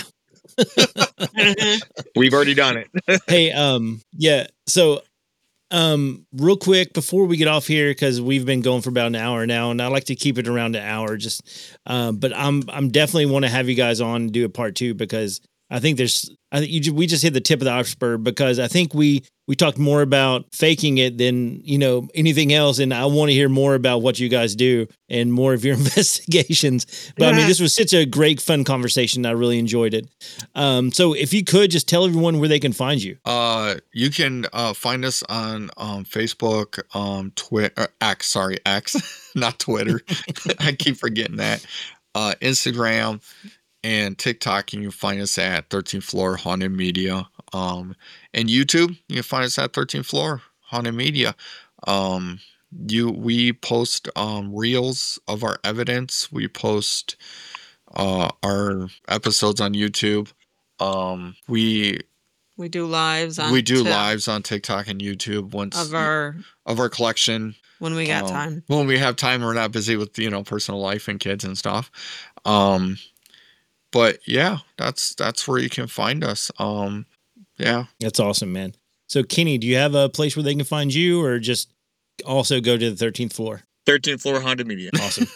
Mhm. We've already done it. Hey, um, yeah. So, um, real quick before we get off here, because we've been going for about an hour now, and I like to keep it around an hour. Just, um, but I'm I'm definitely want to have you guys on and do a part two because I think there's I think you ju- we just hit the tip of the iceberg because I think we we talked more about faking it than, you know, anything else. And I want to hear more about what you guys do and more of your investigations. But I mean, this was such a great, fun conversation. I really enjoyed it. Um, so if you could just tell everyone where they can find you. Uh, you can uh, find us on um, Facebook, um, Twitter, X, sorry, X, not Twitter. I keep forgetting that. Uh, Instagram and TikTok. And you can find us at thirteenth Floor Haunted Media. Um, and YouTube, you can find us at thirteenth Floor Haunted Media. Um, you we post um, reels of our evidence. We post uh, our episodes on YouTube. Um, we We do lives on we do Tik- lives on TikTok and YouTube once of our of our collection. when we got Um, time. When we have time, we're not busy with, you know, personal life and kids and stuff. Um, but yeah, that's that's where you can find us. Um, yeah. That's awesome, man. So Kenny, do you have a place where they can find you, or just also go to the thirteenth floor? thirteenth Floor Haunted Media. Awesome.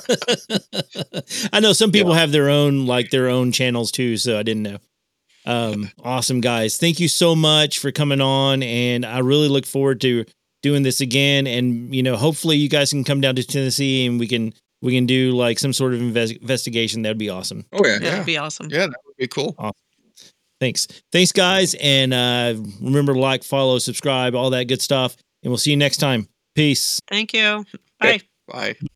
I know some people have their own, like their own channels too. So I didn't know. Um, awesome guys. Thank you so much for coming on. And I really look forward to doing this again. And, you know, hopefully you guys can come down to Tennessee and we can, we can do like some sort of invest- investigation. That'd be awesome. Oh yeah. Yeah, that'd be awesome. Yeah, that would be cool. Thanks. Thanks guys. And, uh, remember to like, follow, subscribe, all that good stuff. And we'll see you next time. Peace. Thank you. Bye. Bye.